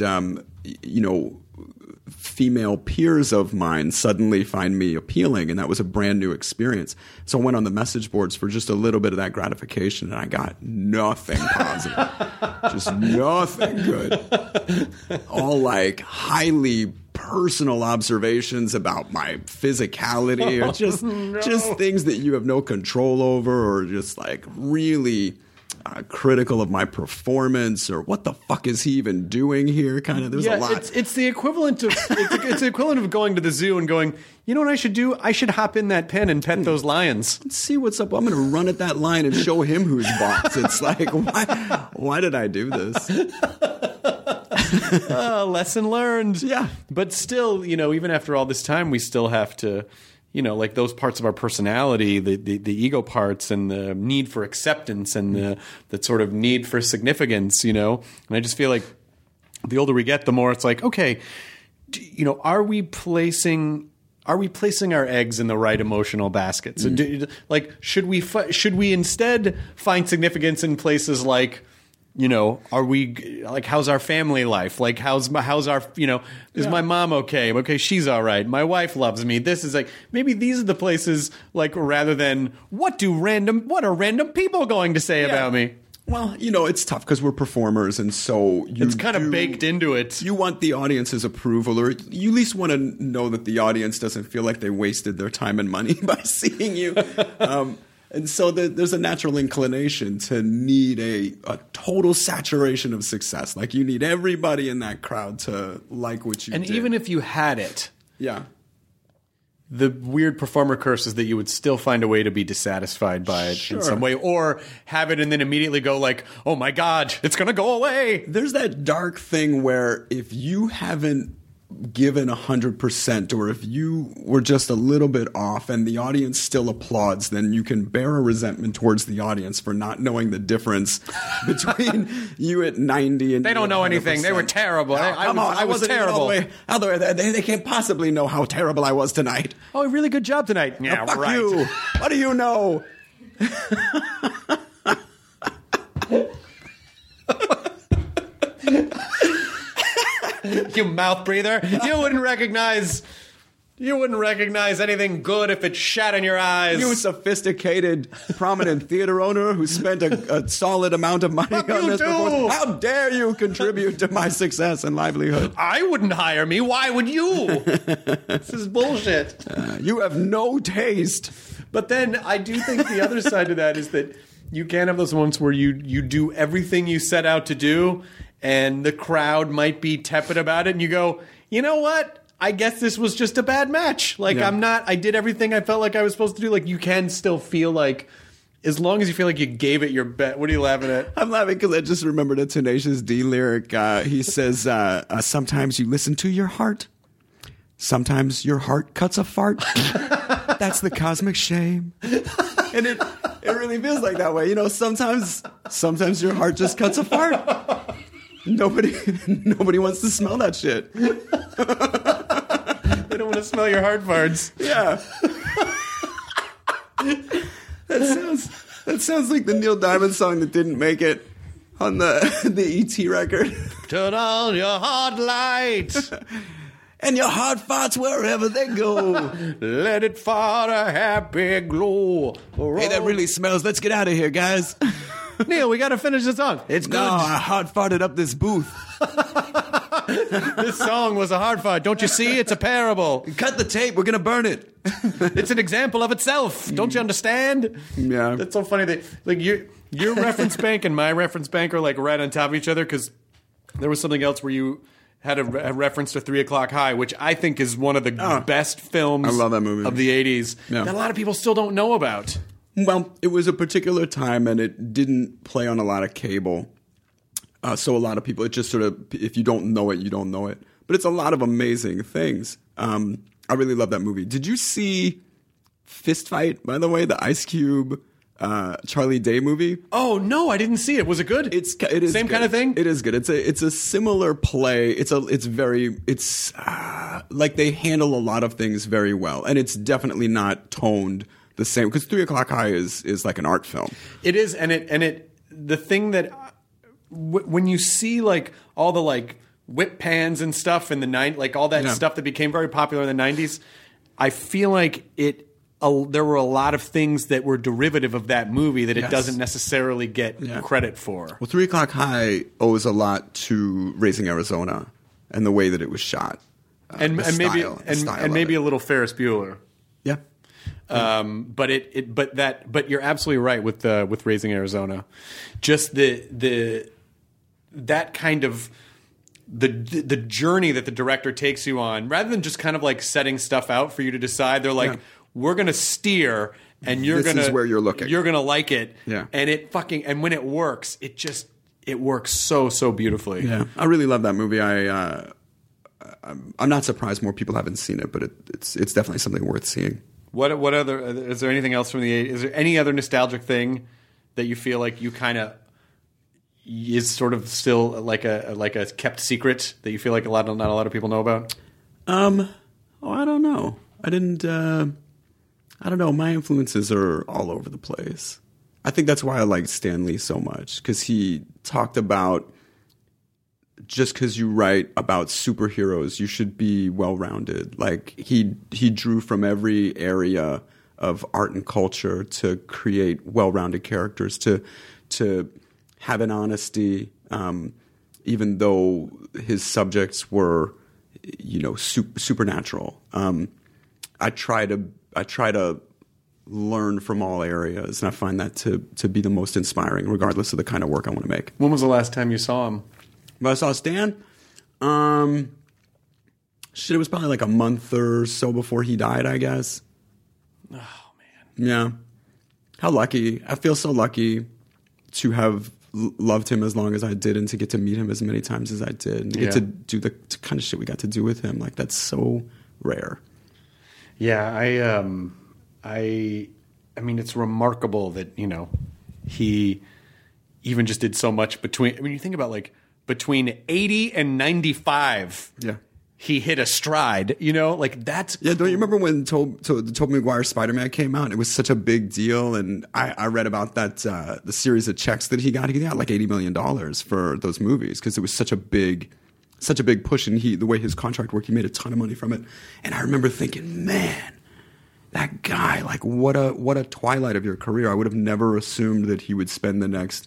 female peers of mine suddenly find me appealing, and that was a brand new experience. So I went on the message boards for just a little bit of that gratification, and I got nothing positive. Just nothing good. All like highly personal observations about my physicality, or just things that you have no control over, or just like really critical of my performance, or what the fuck is he even doing here? Kind of, there's a lot. It's the equivalent of it's the equivalent of going to the zoo and going, you know what I should do? I should hop in that pen and pet those lions. Let's see what's up. I'm going to run at that lion and show him who's boss. It's like, why did I do this? Lesson learned. Yeah. But still, even after all this time, we still have to, like those parts of our personality, the ego parts, and the need for acceptance, and the sort of need for significance, And I just feel like the older we get, the more it's like, okay, are we placing our eggs in the right emotional baskets? Like, should we instead find significance in places like, are we like, how's our family life? Like, how's our, is my mom okay? Okay, she's all right. My wife loves me. This is like, maybe these are the places, like, rather than what are random people going to say about me? Well, it's tough because we're performers, and so it's kind of baked into it. You want the audience's approval, or you at least want to know that the audience doesn't feel like they wasted their time and money by seeing you. And so there's a natural inclination to need a total saturation of success. Like, you need everybody in that crowd to like what you did. And even if you had it, yeah, the weird performer curse is that you would still find a way to be dissatisfied by it in some way, or have it and then immediately go like, oh my God, it's going to go away. There's that dark thing where if you haven't given 100%, or if you were just a little bit off and the audience still applauds, then you can bear a resentment towards the audience for not knowing the difference between you at 90 and they don't know 100%. Anything. They were terrible. I was terrible. They can't possibly know how terrible I was tonight. Oh, a really good job tonight. Yeah, fuck right. You. What do you know? You mouth breather. You wouldn't recognize anything good if it shat in your eyes. You sophisticated, prominent theater owner who spent a solid amount of money on this before. How dare you contribute to my success and livelihood? I wouldn't hire me. Why would you? This is bullshit. You have no taste. But then I do think the other side of that is that you can have those moments where you do everything you set out to do, and the crowd might be tepid about it, and you go, you know what? I guess this was just a bad match. Like, yeah. I did everything I felt like I was supposed to do. Like, you can still feel like, as long as you feel like you gave it your best. What are you laughing at? I'm laughing because I just remembered a Tenacious D lyric. He says, sometimes you listen to your heart. Sometimes your heart cuts a fart. That's the cosmic shame. And it really feels like that way. Sometimes your heart just cuts a fart. Nobody wants to smell that shit. They don't want to smell your heart farts. Yeah. That sounds like the Neil Diamond song that didn't make it on the E.T. record. Turn on your heart light. And your heart farts wherever they go. Let it fart a happy glow. Hey, that really smells. Let's get out of here, guys. Neil, we got to finish the song. It's good. No, I hard farted up this booth. This song was a hard fart. Don't you see? It's a parable. Cut the tape. We're going to burn it. It's an example of itself. Don't you understand? Yeah. That's so funny that, like, your reference bank and my reference bank are, like, right on top of each other, because there was something else where you had a reference to 3 O'Clock High, which I think is one of the best films I love that movie. Of the 80s that a lot of people still don't know about. Well, it was a particular time, and it didn't play on a lot of cable. So a lot of people, it just sort of, if you don't know it, you don't know it. but it's a lot of amazing things. I really love that movie. Did you see Fist Fight, by the way, the Ice Cube Charlie Day movie? Oh no, I didn't see it. Was it good? It is same good. kind of thing. It is good. It's a similar play. It's like they handle a lot of things very well, and it's definitely not toned the same, because 3 O'Clock High is like an art film. It is, and it the thing that when you see like all the like whip pans and stuff in the like all that stuff that became very popular in the 90s, I feel like there were a lot of things that were derivative of that movie that it doesn't necessarily get credit for. Well, 3 O'Clock High owes a lot to Raising Arizona and the way that it was shot, and maybe a little Ferris Bueller. Yeah. But you're absolutely right with Raising Arizona. Just that kind of the journey that the director takes you on, rather than just kind of like setting stuff out for you to decide. They're like, we're going to steer, and this is where you're looking. You're going to like it. Yeah. And when it works, it works so beautifully. Yeah. I really love that movie. I'm not surprised more people haven't seen it, but it's definitely something worth seeing. What other, is there anything else from the 80s? Is there any other nostalgic thing that you feel like you kind of is sort of still like a kept secret that you feel like not a lot of people know about? I don't know. I don't know. My influences are all over the place. I think that's why I like Stan Lee so much, because he talked about, just because you write about superheroes, you should be well-rounded. Like he drew from every area of art and culture to create well-rounded characters, to have an honesty, even though his subjects were, supernatural. I try to learn from all areas, and I find that to be the most inspiring, regardless of the kind of work I want to make. When was the last time you saw him? When I saw Stan, it was probably like a month or so before he died, I guess. Oh, man. Yeah. How lucky. I feel so lucky to have loved him as long as I did, and to get to meet him as many times as I did, and to get to do the kind of shit we got to do with him. Like, that's so rare. Yeah, I mean, it's remarkable that, he even just did so much you think about like between 80 and 95. Yeah. He hit a stride, like that's... Yeah, don't you remember when Tobey Maguire Spider-Man came out? It was such a big deal, and I read about that, the series of checks that he got. He got like $80 million for those movies, because it was such a big push, and the way his contract worked, he made a ton of money from it. And I remember thinking, man, that guy, like what a twilight of your career. I would have never assumed that he would spend the next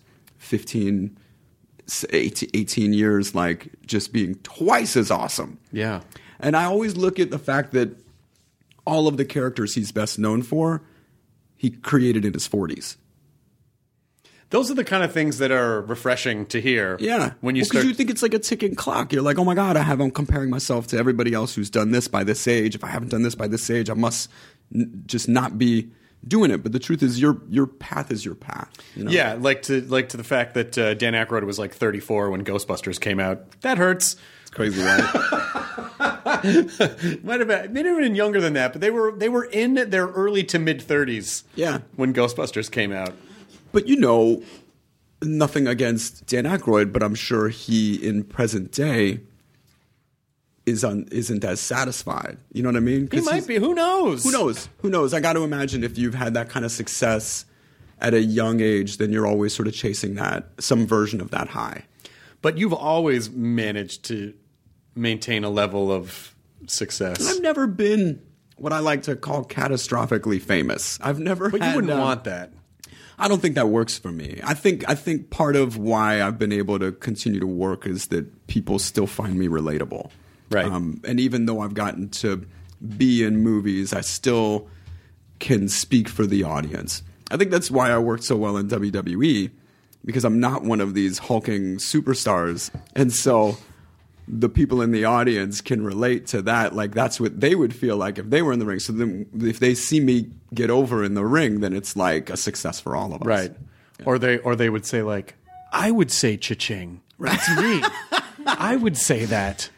18 years like just being twice as awesome. Yeah. And I always look at the fact that all of the characters he's best known for, he created in his 40s. Those are the kind of things that are refreshing to hear. Yeah. Because you think it's like a ticking clock. You're like, oh my God, I'm comparing myself to everybody else who's done this by this age. If I haven't done this by this age, I must just not be doing it. But the truth is, your path is your path. Yeah, like to the fact that Dan Aykroyd was like 34 when Ghostbusters came out. That hurts. It's crazy, right? Might have been younger than that, but they were in their early to mid 30s. Yeah, when Ghostbusters came out. But nothing against Dan Aykroyd, but I'm sure he in present day isn't as satisfied. You know what I mean? He might be. Who knows? Who knows? I got to imagine if you've had that kind of success at a young age, then you're always sort of chasing some version of that high. But you've always managed to maintain a level of success. I've never been what I like to call catastrophically famous. I've never. But you wouldn't want that. I don't think that works for me. I think part of why I've been able to continue to work is that people still find me relatable. Right. And even though I've gotten to be in movies, I still can speak for the audience. I think that's why I worked so well in WWE, because I'm not one of these hulking superstars. And so the people in the audience can relate to that. Like, that's what they would feel like if they were in the ring. So then if they see me get over in the ring, then it's like a success for all of us. Right. Yeah. Or they would say, like, I would say cha-ching. That's me. I would say that.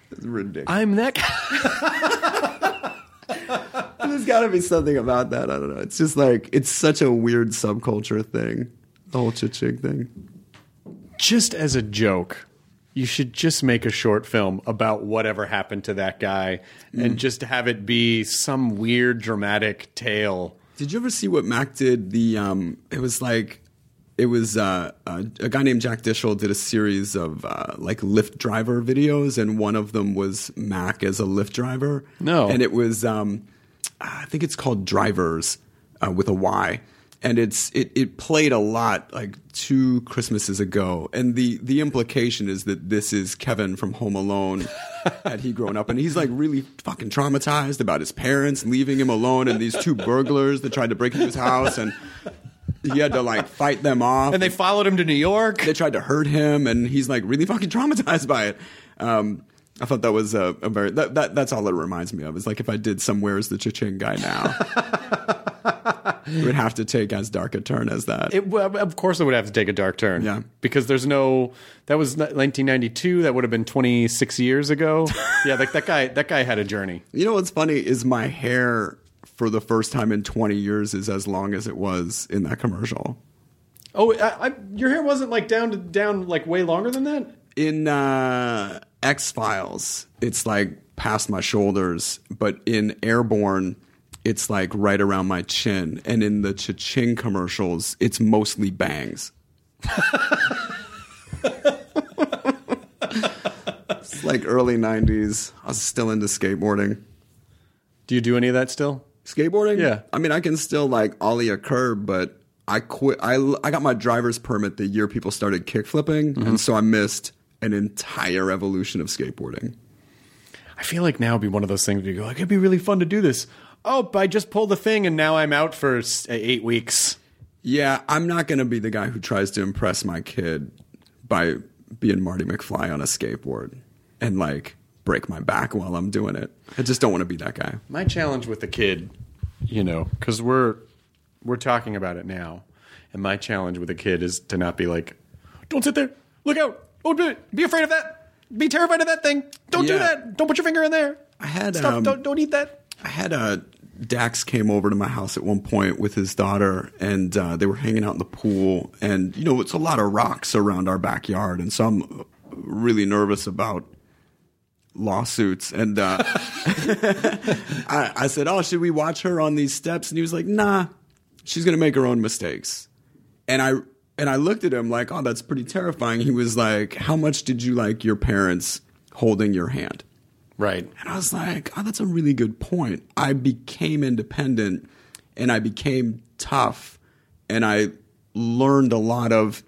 It's ridiculous. I'm that guy. There's got to be something about that. I don't know. It's just like, it's such a weird subculture thing, the whole cha-ching thing. Just as a joke, you should just make a short film about whatever happened to that guy and just have it be some weird dramatic tale. Did you ever see what Mac did? It was a guy named Jack Dishel did a series of like Lyft driver videos, and one of them was Mac as a Lyft driver. No. And it was I think it's called Drivers with a Y. And it played a lot like 2 Christmases ago. And the implication is that this is Kevin from Home Alone had he grown up. And he's like really fucking traumatized about his parents leaving him alone and these 2 burglars that tried to break into his house, and he had to like fight them off. And they followed him to New York. They tried to hurt him, and he's like really fucking traumatized by it. I thought that was a very that's all it reminds me of. Is like if I did Somewhere's the Cha-Ching Guy now. It would have to take as dark a turn as that. Of course it would have to take a dark turn. Yeah. Because that was 1992. That would have been 26 years ago. Yeah, that guy had a journey. You know what's funny is my hair for the first time in 20 years is as long as it was in that commercial. Oh, your hair wasn't like down like way longer than that? In X-Files, it's like past my shoulders, but in Airborne, it's like right around my chin. And in the Cha-Ching commercials, it's mostly bangs. It's like early 90s. I was still into skateboarding. Do you do any of that still? Skateboarding? Yeah. I mean, I can still like ollie a curb, but I quit. I got my driver's permit the year people started kickflipping, and so I missed an entire evolution of skateboarding. I feel like now would be one of those things where you go, like, it'd be really fun to do this. Oh, I just pulled the thing and now I'm out for 8 weeks. Yeah, I'm not going to be the guy who tries to impress my kid by being Marty McFly on a skateboard and like break my back while I'm doing it. I just don't want to be that guy. My challenge with the kid, because we're talking about it now, and my challenge with a kid is to not be like, don't sit there, look out, oh, be afraid of that, be terrified of that thing, don't do that, don't put your finger in there. I had stop, don't eat that. I had Dax came over to my house at one point with his daughter, and they were hanging out in the pool. And, it's a lot of rocks around our backyard. And so I'm really nervous about lawsuits. And I said, oh, should we watch her on these steps? And he was like, nah, she's going to make her own mistakes. And I looked at him like, oh, that's pretty terrifying. He was like, how much did you like your parents holding your hand? Right. And I was like, oh, that's a really good point. I became independent and I became tough and I learned a lot of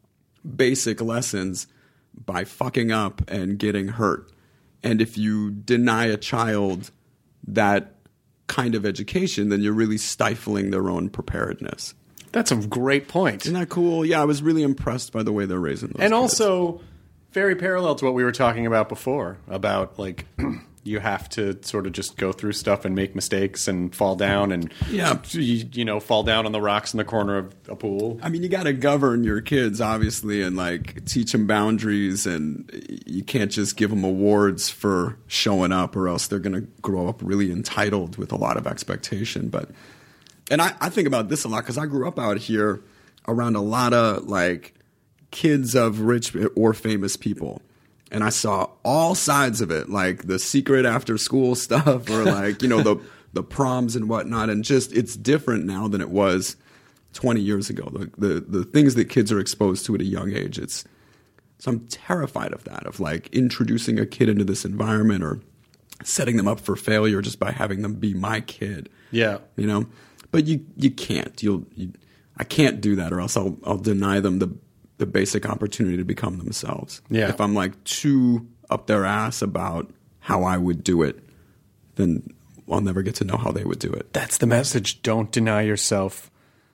basic lessons by fucking up and getting hurt. And if you deny a child that kind of education, then you're really stifling their own preparedness. That's a great point. Isn't that cool? Yeah, I was really impressed by the way they're raising those and kids. Also very parallel to what we were talking about before, about like you have to sort of just go through stuff and make mistakes and fall down and fall down on the rocks in the corner of a pool. I mean, you got to govern your kids, obviously, and like teach them boundaries, and you can't just give them awards for showing up, or else they're going to grow up really entitled with a lot of expectation. And I think about this a lot because I grew up out here around a lot of like kids of rich or famous people. And I saw all sides of it, like the secret after school stuff or like, the proms and whatnot. And just, it's different now than it was 20 years ago. The things that kids are exposed to at a young age. So I'm terrified of that, of like introducing a kid into this environment or setting them up for failure just by having them be my kid. Yeah. But you can't. I can't do that, or else I'll deny them the basic opportunity to become themselves. Yeah. If I'm like too up their ass about how I would do it, then I'll never get to know how they would do it. That's the message. Don't deny yourself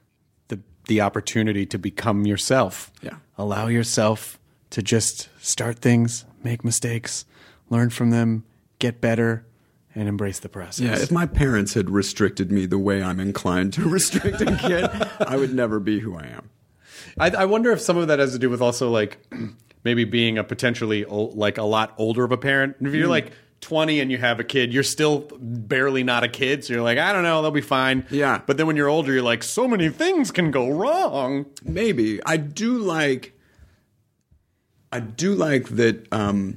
the opportunity to become yourself. Yeah. Allow yourself to just start things, make mistakes, learn from them, get better, and embrace the process. Yeah, if my parents had restricted me the way I'm inclined to restrict a kid, I would never be who I am. I wonder if some of that has to do with also like maybe being a potentially like a lot older of a parent. If you're like 20 and you have a kid, you're still barely not a kid. So you're like, I don't know, they'll be fine. Yeah. But then when you're older, you're like, so many things can go wrong. Maybe. I do like that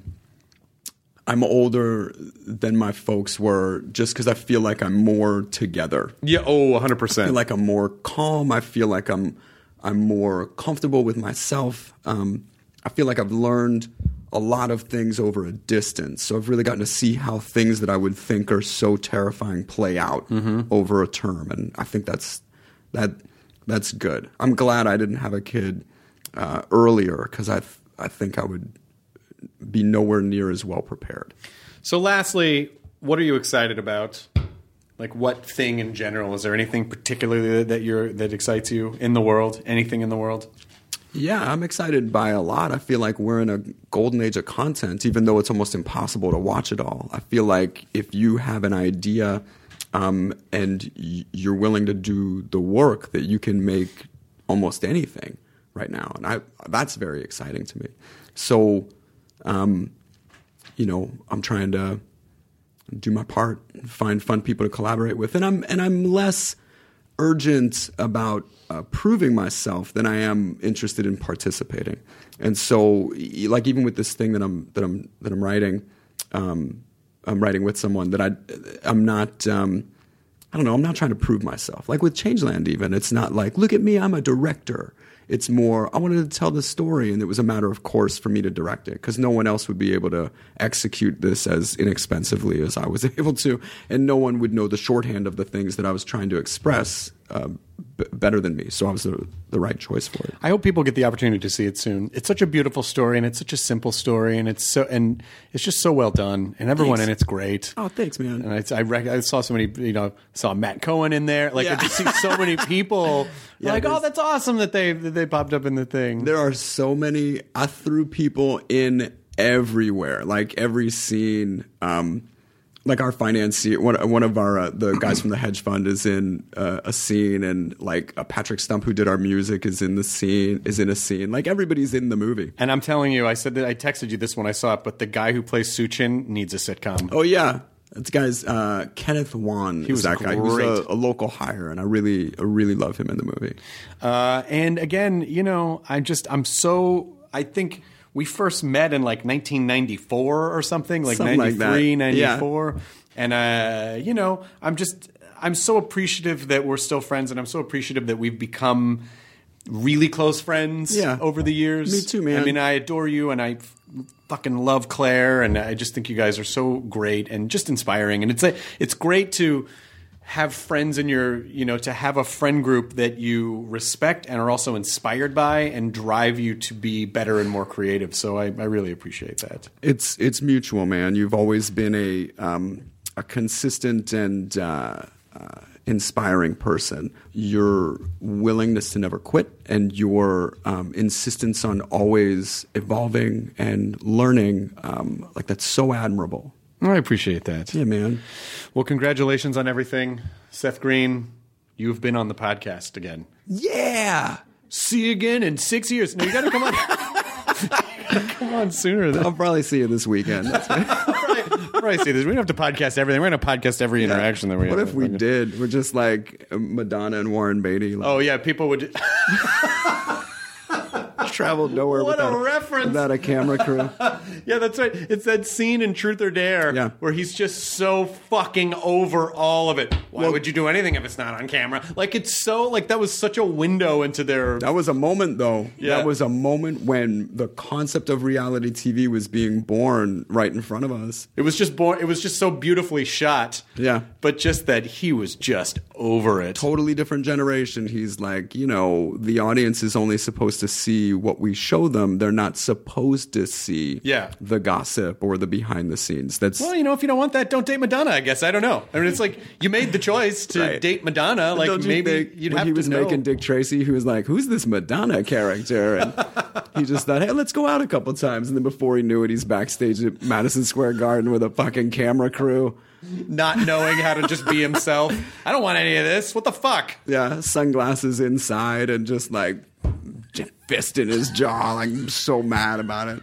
I'm older than my folks were just because I feel like I'm more together. Yeah, 100%. I feel like I'm more calm. I feel like I'm more comfortable with myself. I feel like I've learned a lot of things over a distance. So I've really gotten to see how things that I would think are so terrifying play out over a term. And I think that's good. I'm glad I didn't have a kid earlier because I think I would be nowhere near as well prepared. So lastly, what are you excited about? Like what thing in general? Is there anything particularly that excites you in the world? Anything in the world? Yeah, I'm excited by a lot. I feel like we're in a golden age of content, even though it's almost impossible to watch it all. I feel like if you have an idea and you're willing to do the work, that you can make almost anything right now. And that's very exciting to me. So, I'm trying to do my part, find fun people to collaborate with. And I'm less urgent about proving myself than I am interested in participating. And so, like even with this thing that I'm writing, I'm writing with someone that I'm not. I don't know. I'm not trying to prove myself. Like with Changeland, even it's not like, look at me, I'm a director. It's more, I wanted to tell the story, and it was a matter of course for me to direct it because no one else would be able to execute this as inexpensively as I was able to, and no one would know the shorthand of the things that I was trying to express better than me. So I was the right choice for it. I hope people get the opportunity to see it soon. It's such a beautiful story, and it's such a simple story, and it's just so well done, and everyone in it's great. Oh, thanks, man. And I saw so many, saw Matt Cohen in there. Like I just see so many people. Like, oh, that's awesome that they popped up in the thing. There are so many. I threw people in everywhere, like every scene. Like our financier, one of our the guys from the hedge fund is in a scene, and like Patrick Stump, who did our music, is in a scene. Like everybody's in the movie. And I'm telling you, I said that I texted you this when I saw it, but the guy who plays Suchin needs a sitcom. Oh yeah, this guy's Kenneth Wan. He was that great. guy. He was a local hire, and I really love him in the movie. And again, I think. We first met in like 1994 or something, like 93, 94. Yeah. And, I'm so appreciative that we're still friends, and I'm so appreciative that we've become really close friends over the years. Me too, man. I mean, I adore you, and I fucking love Claire, and I just think you guys are so great and just inspiring. And it's great to have friends in your, to have a friend group that you respect and are also inspired by and drive you to be better and more creative. So I really appreciate that. It's mutual, man. You've always been a consistent and inspiring person. Your willingness to never quit and your insistence on always evolving and learning, like that's so admirable. I appreciate that. Yeah, man. Well, congratulations on everything. Seth Green, you've been on the podcast again. Yeah. See you again in 6 years. No, you got to come on. Come on sooner. I'll probably see you this weekend. That's right. I'll probably see this. We don't have to podcast everything. We're going to podcast every interaction that we have. What if we did? We're just like Madonna and Warren Beatty. Like, oh, yeah. People would... traveled nowhere without a camera crew. Yeah, that's right. It's that scene in Truth or Dare where he's just so fucking over all of it. Why would you do anything if it's not on camera? Like, it's so, like, that was such a window into their... That was a moment, though. Yeah. That was a moment when the concept of reality TV was being born right in front of us. It was just born. It was just so beautifully shot. Yeah. But just that he was just over it. Totally different generation. He's like, the audience is only supposed to see what we show them. They're not supposed to see the gossip or the behind the scenes. That's well, if you don't want that, don't date Madonna, I guess. I don't know. I mean, it's like you made the choice to date Madonna. Like maybe you'd have to know. He was making Dick Tracy. He was like, who's this Madonna character? And he just thought, hey, let's go out a couple times. And then before he knew it, he's backstage at Madison Square Garden with a fucking camera crew. Not knowing how to just be himself. I don't want any of this. What the fuck? Yeah, sunglasses inside and just like fist in his jaw. Like, I'm so mad about it.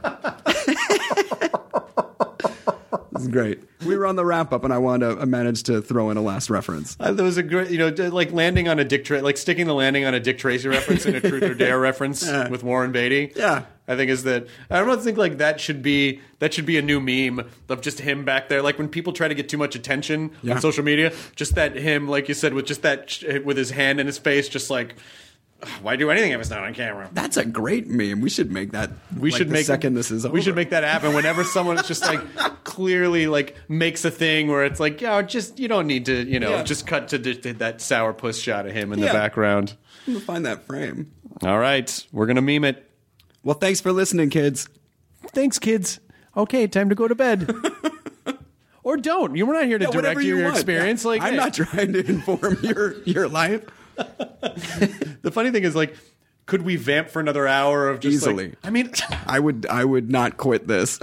It's great. We were on the wrap up, and I managed to throw in a last reference. There was a great, like landing on a Dick Tracy, like sticking the landing on a Dick Tracy reference in a Truth or Dare reference with Warren Beatty. Yeah. I think is that I don't think like that should be a new meme of just him back there. Like when people try to get too much attention on social media, just that him, like you said, with just that with his hand in his face, just like. Why do anything if it's not on camera? That's a great meme. We should make that. We should make second this is over. We should make that happen. Whenever someone just like clearly like makes a thing where it's like, just you don't need to, just cut to that sourpuss shot of him in the background. I'm gonna find that frame. All right, we're gonna meme it. Well, thanks for listening, kids. Thanks, kids. Okay, time to go to bed. Or don't. We're not here to direct your experience. Yeah. Like I'm not trying to inform your life. The funny thing is, like, could we vamp for another hour of just easily? Like, I mean, I would not quit this.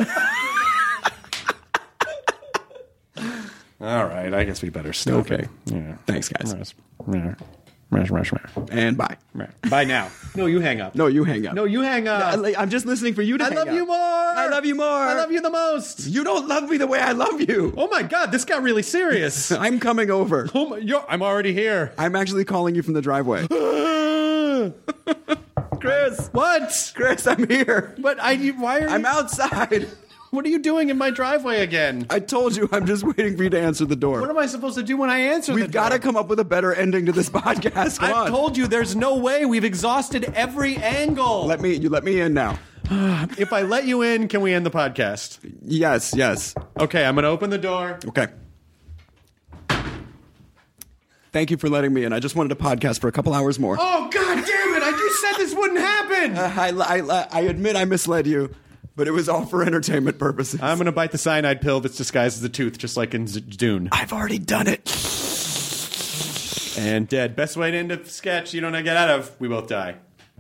All right, I guess we better stop. Okay. Yeah. Thanks, guys. And bye. Bye now. No, you hang up. No, you hang up. No, you hang up. I'm just listening for you to hang up. I love you more. I love you more. I love you the most. You don't love me the way I love you. Oh my God, this got really serious. I'm coming over. I'm already here. I'm actually calling you from the driveway. Chris. What? Chris, I'm here. But why are you? I'm outside. What are you doing in my driveway again? I told you, I'm just waiting for you to answer the door. What am I supposed to do when I answer the door? We've got to come up with a better ending to this podcast. Come on. I've told you there's no way. We've exhausted every angle. You let me in now. If I let you in, can we end the podcast? Yes. Okay, I'm going to open the door. Okay. Thank you for letting me in. I just wanted to podcast for a couple hours more. Oh, God damn it. You said this wouldn't happen. I admit I misled you, but it was all for entertainment purposes. I'm going to bite the cyanide pill that's disguised as a tooth, just like in Dune. I've already done it. And dead. Best way to end a sketch you don't get out of, we both die.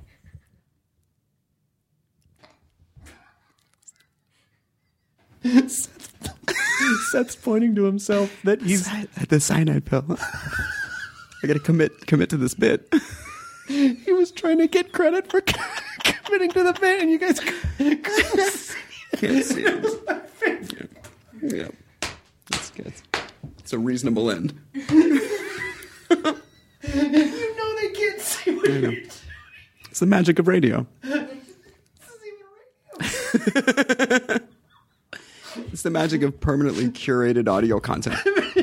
Seth's pointing to himself that he's the cyanide pill. I got to commit to this bit. He was trying to get credit for committing to the bit, and you guys can't see it. Yeah. That's good. It's a reasonable end. You know they can't see what you're doing. It's the magic of radio. It's the magic of permanently curated audio content.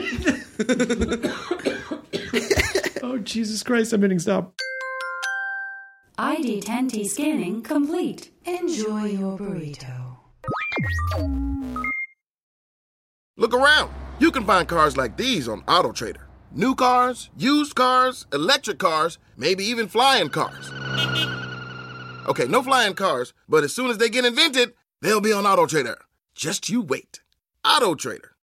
Oh, Jesus Christ, I'm hitting stop. ID10T scanning complete. Enjoy your burrito. Look around. You can find cars like these on AutoTrader. New cars, used cars, electric cars, maybe even flying cars. Okay, no flying cars, but as soon as they get invented, they'll be on AutoTrader. Just you wait. AutoTrader.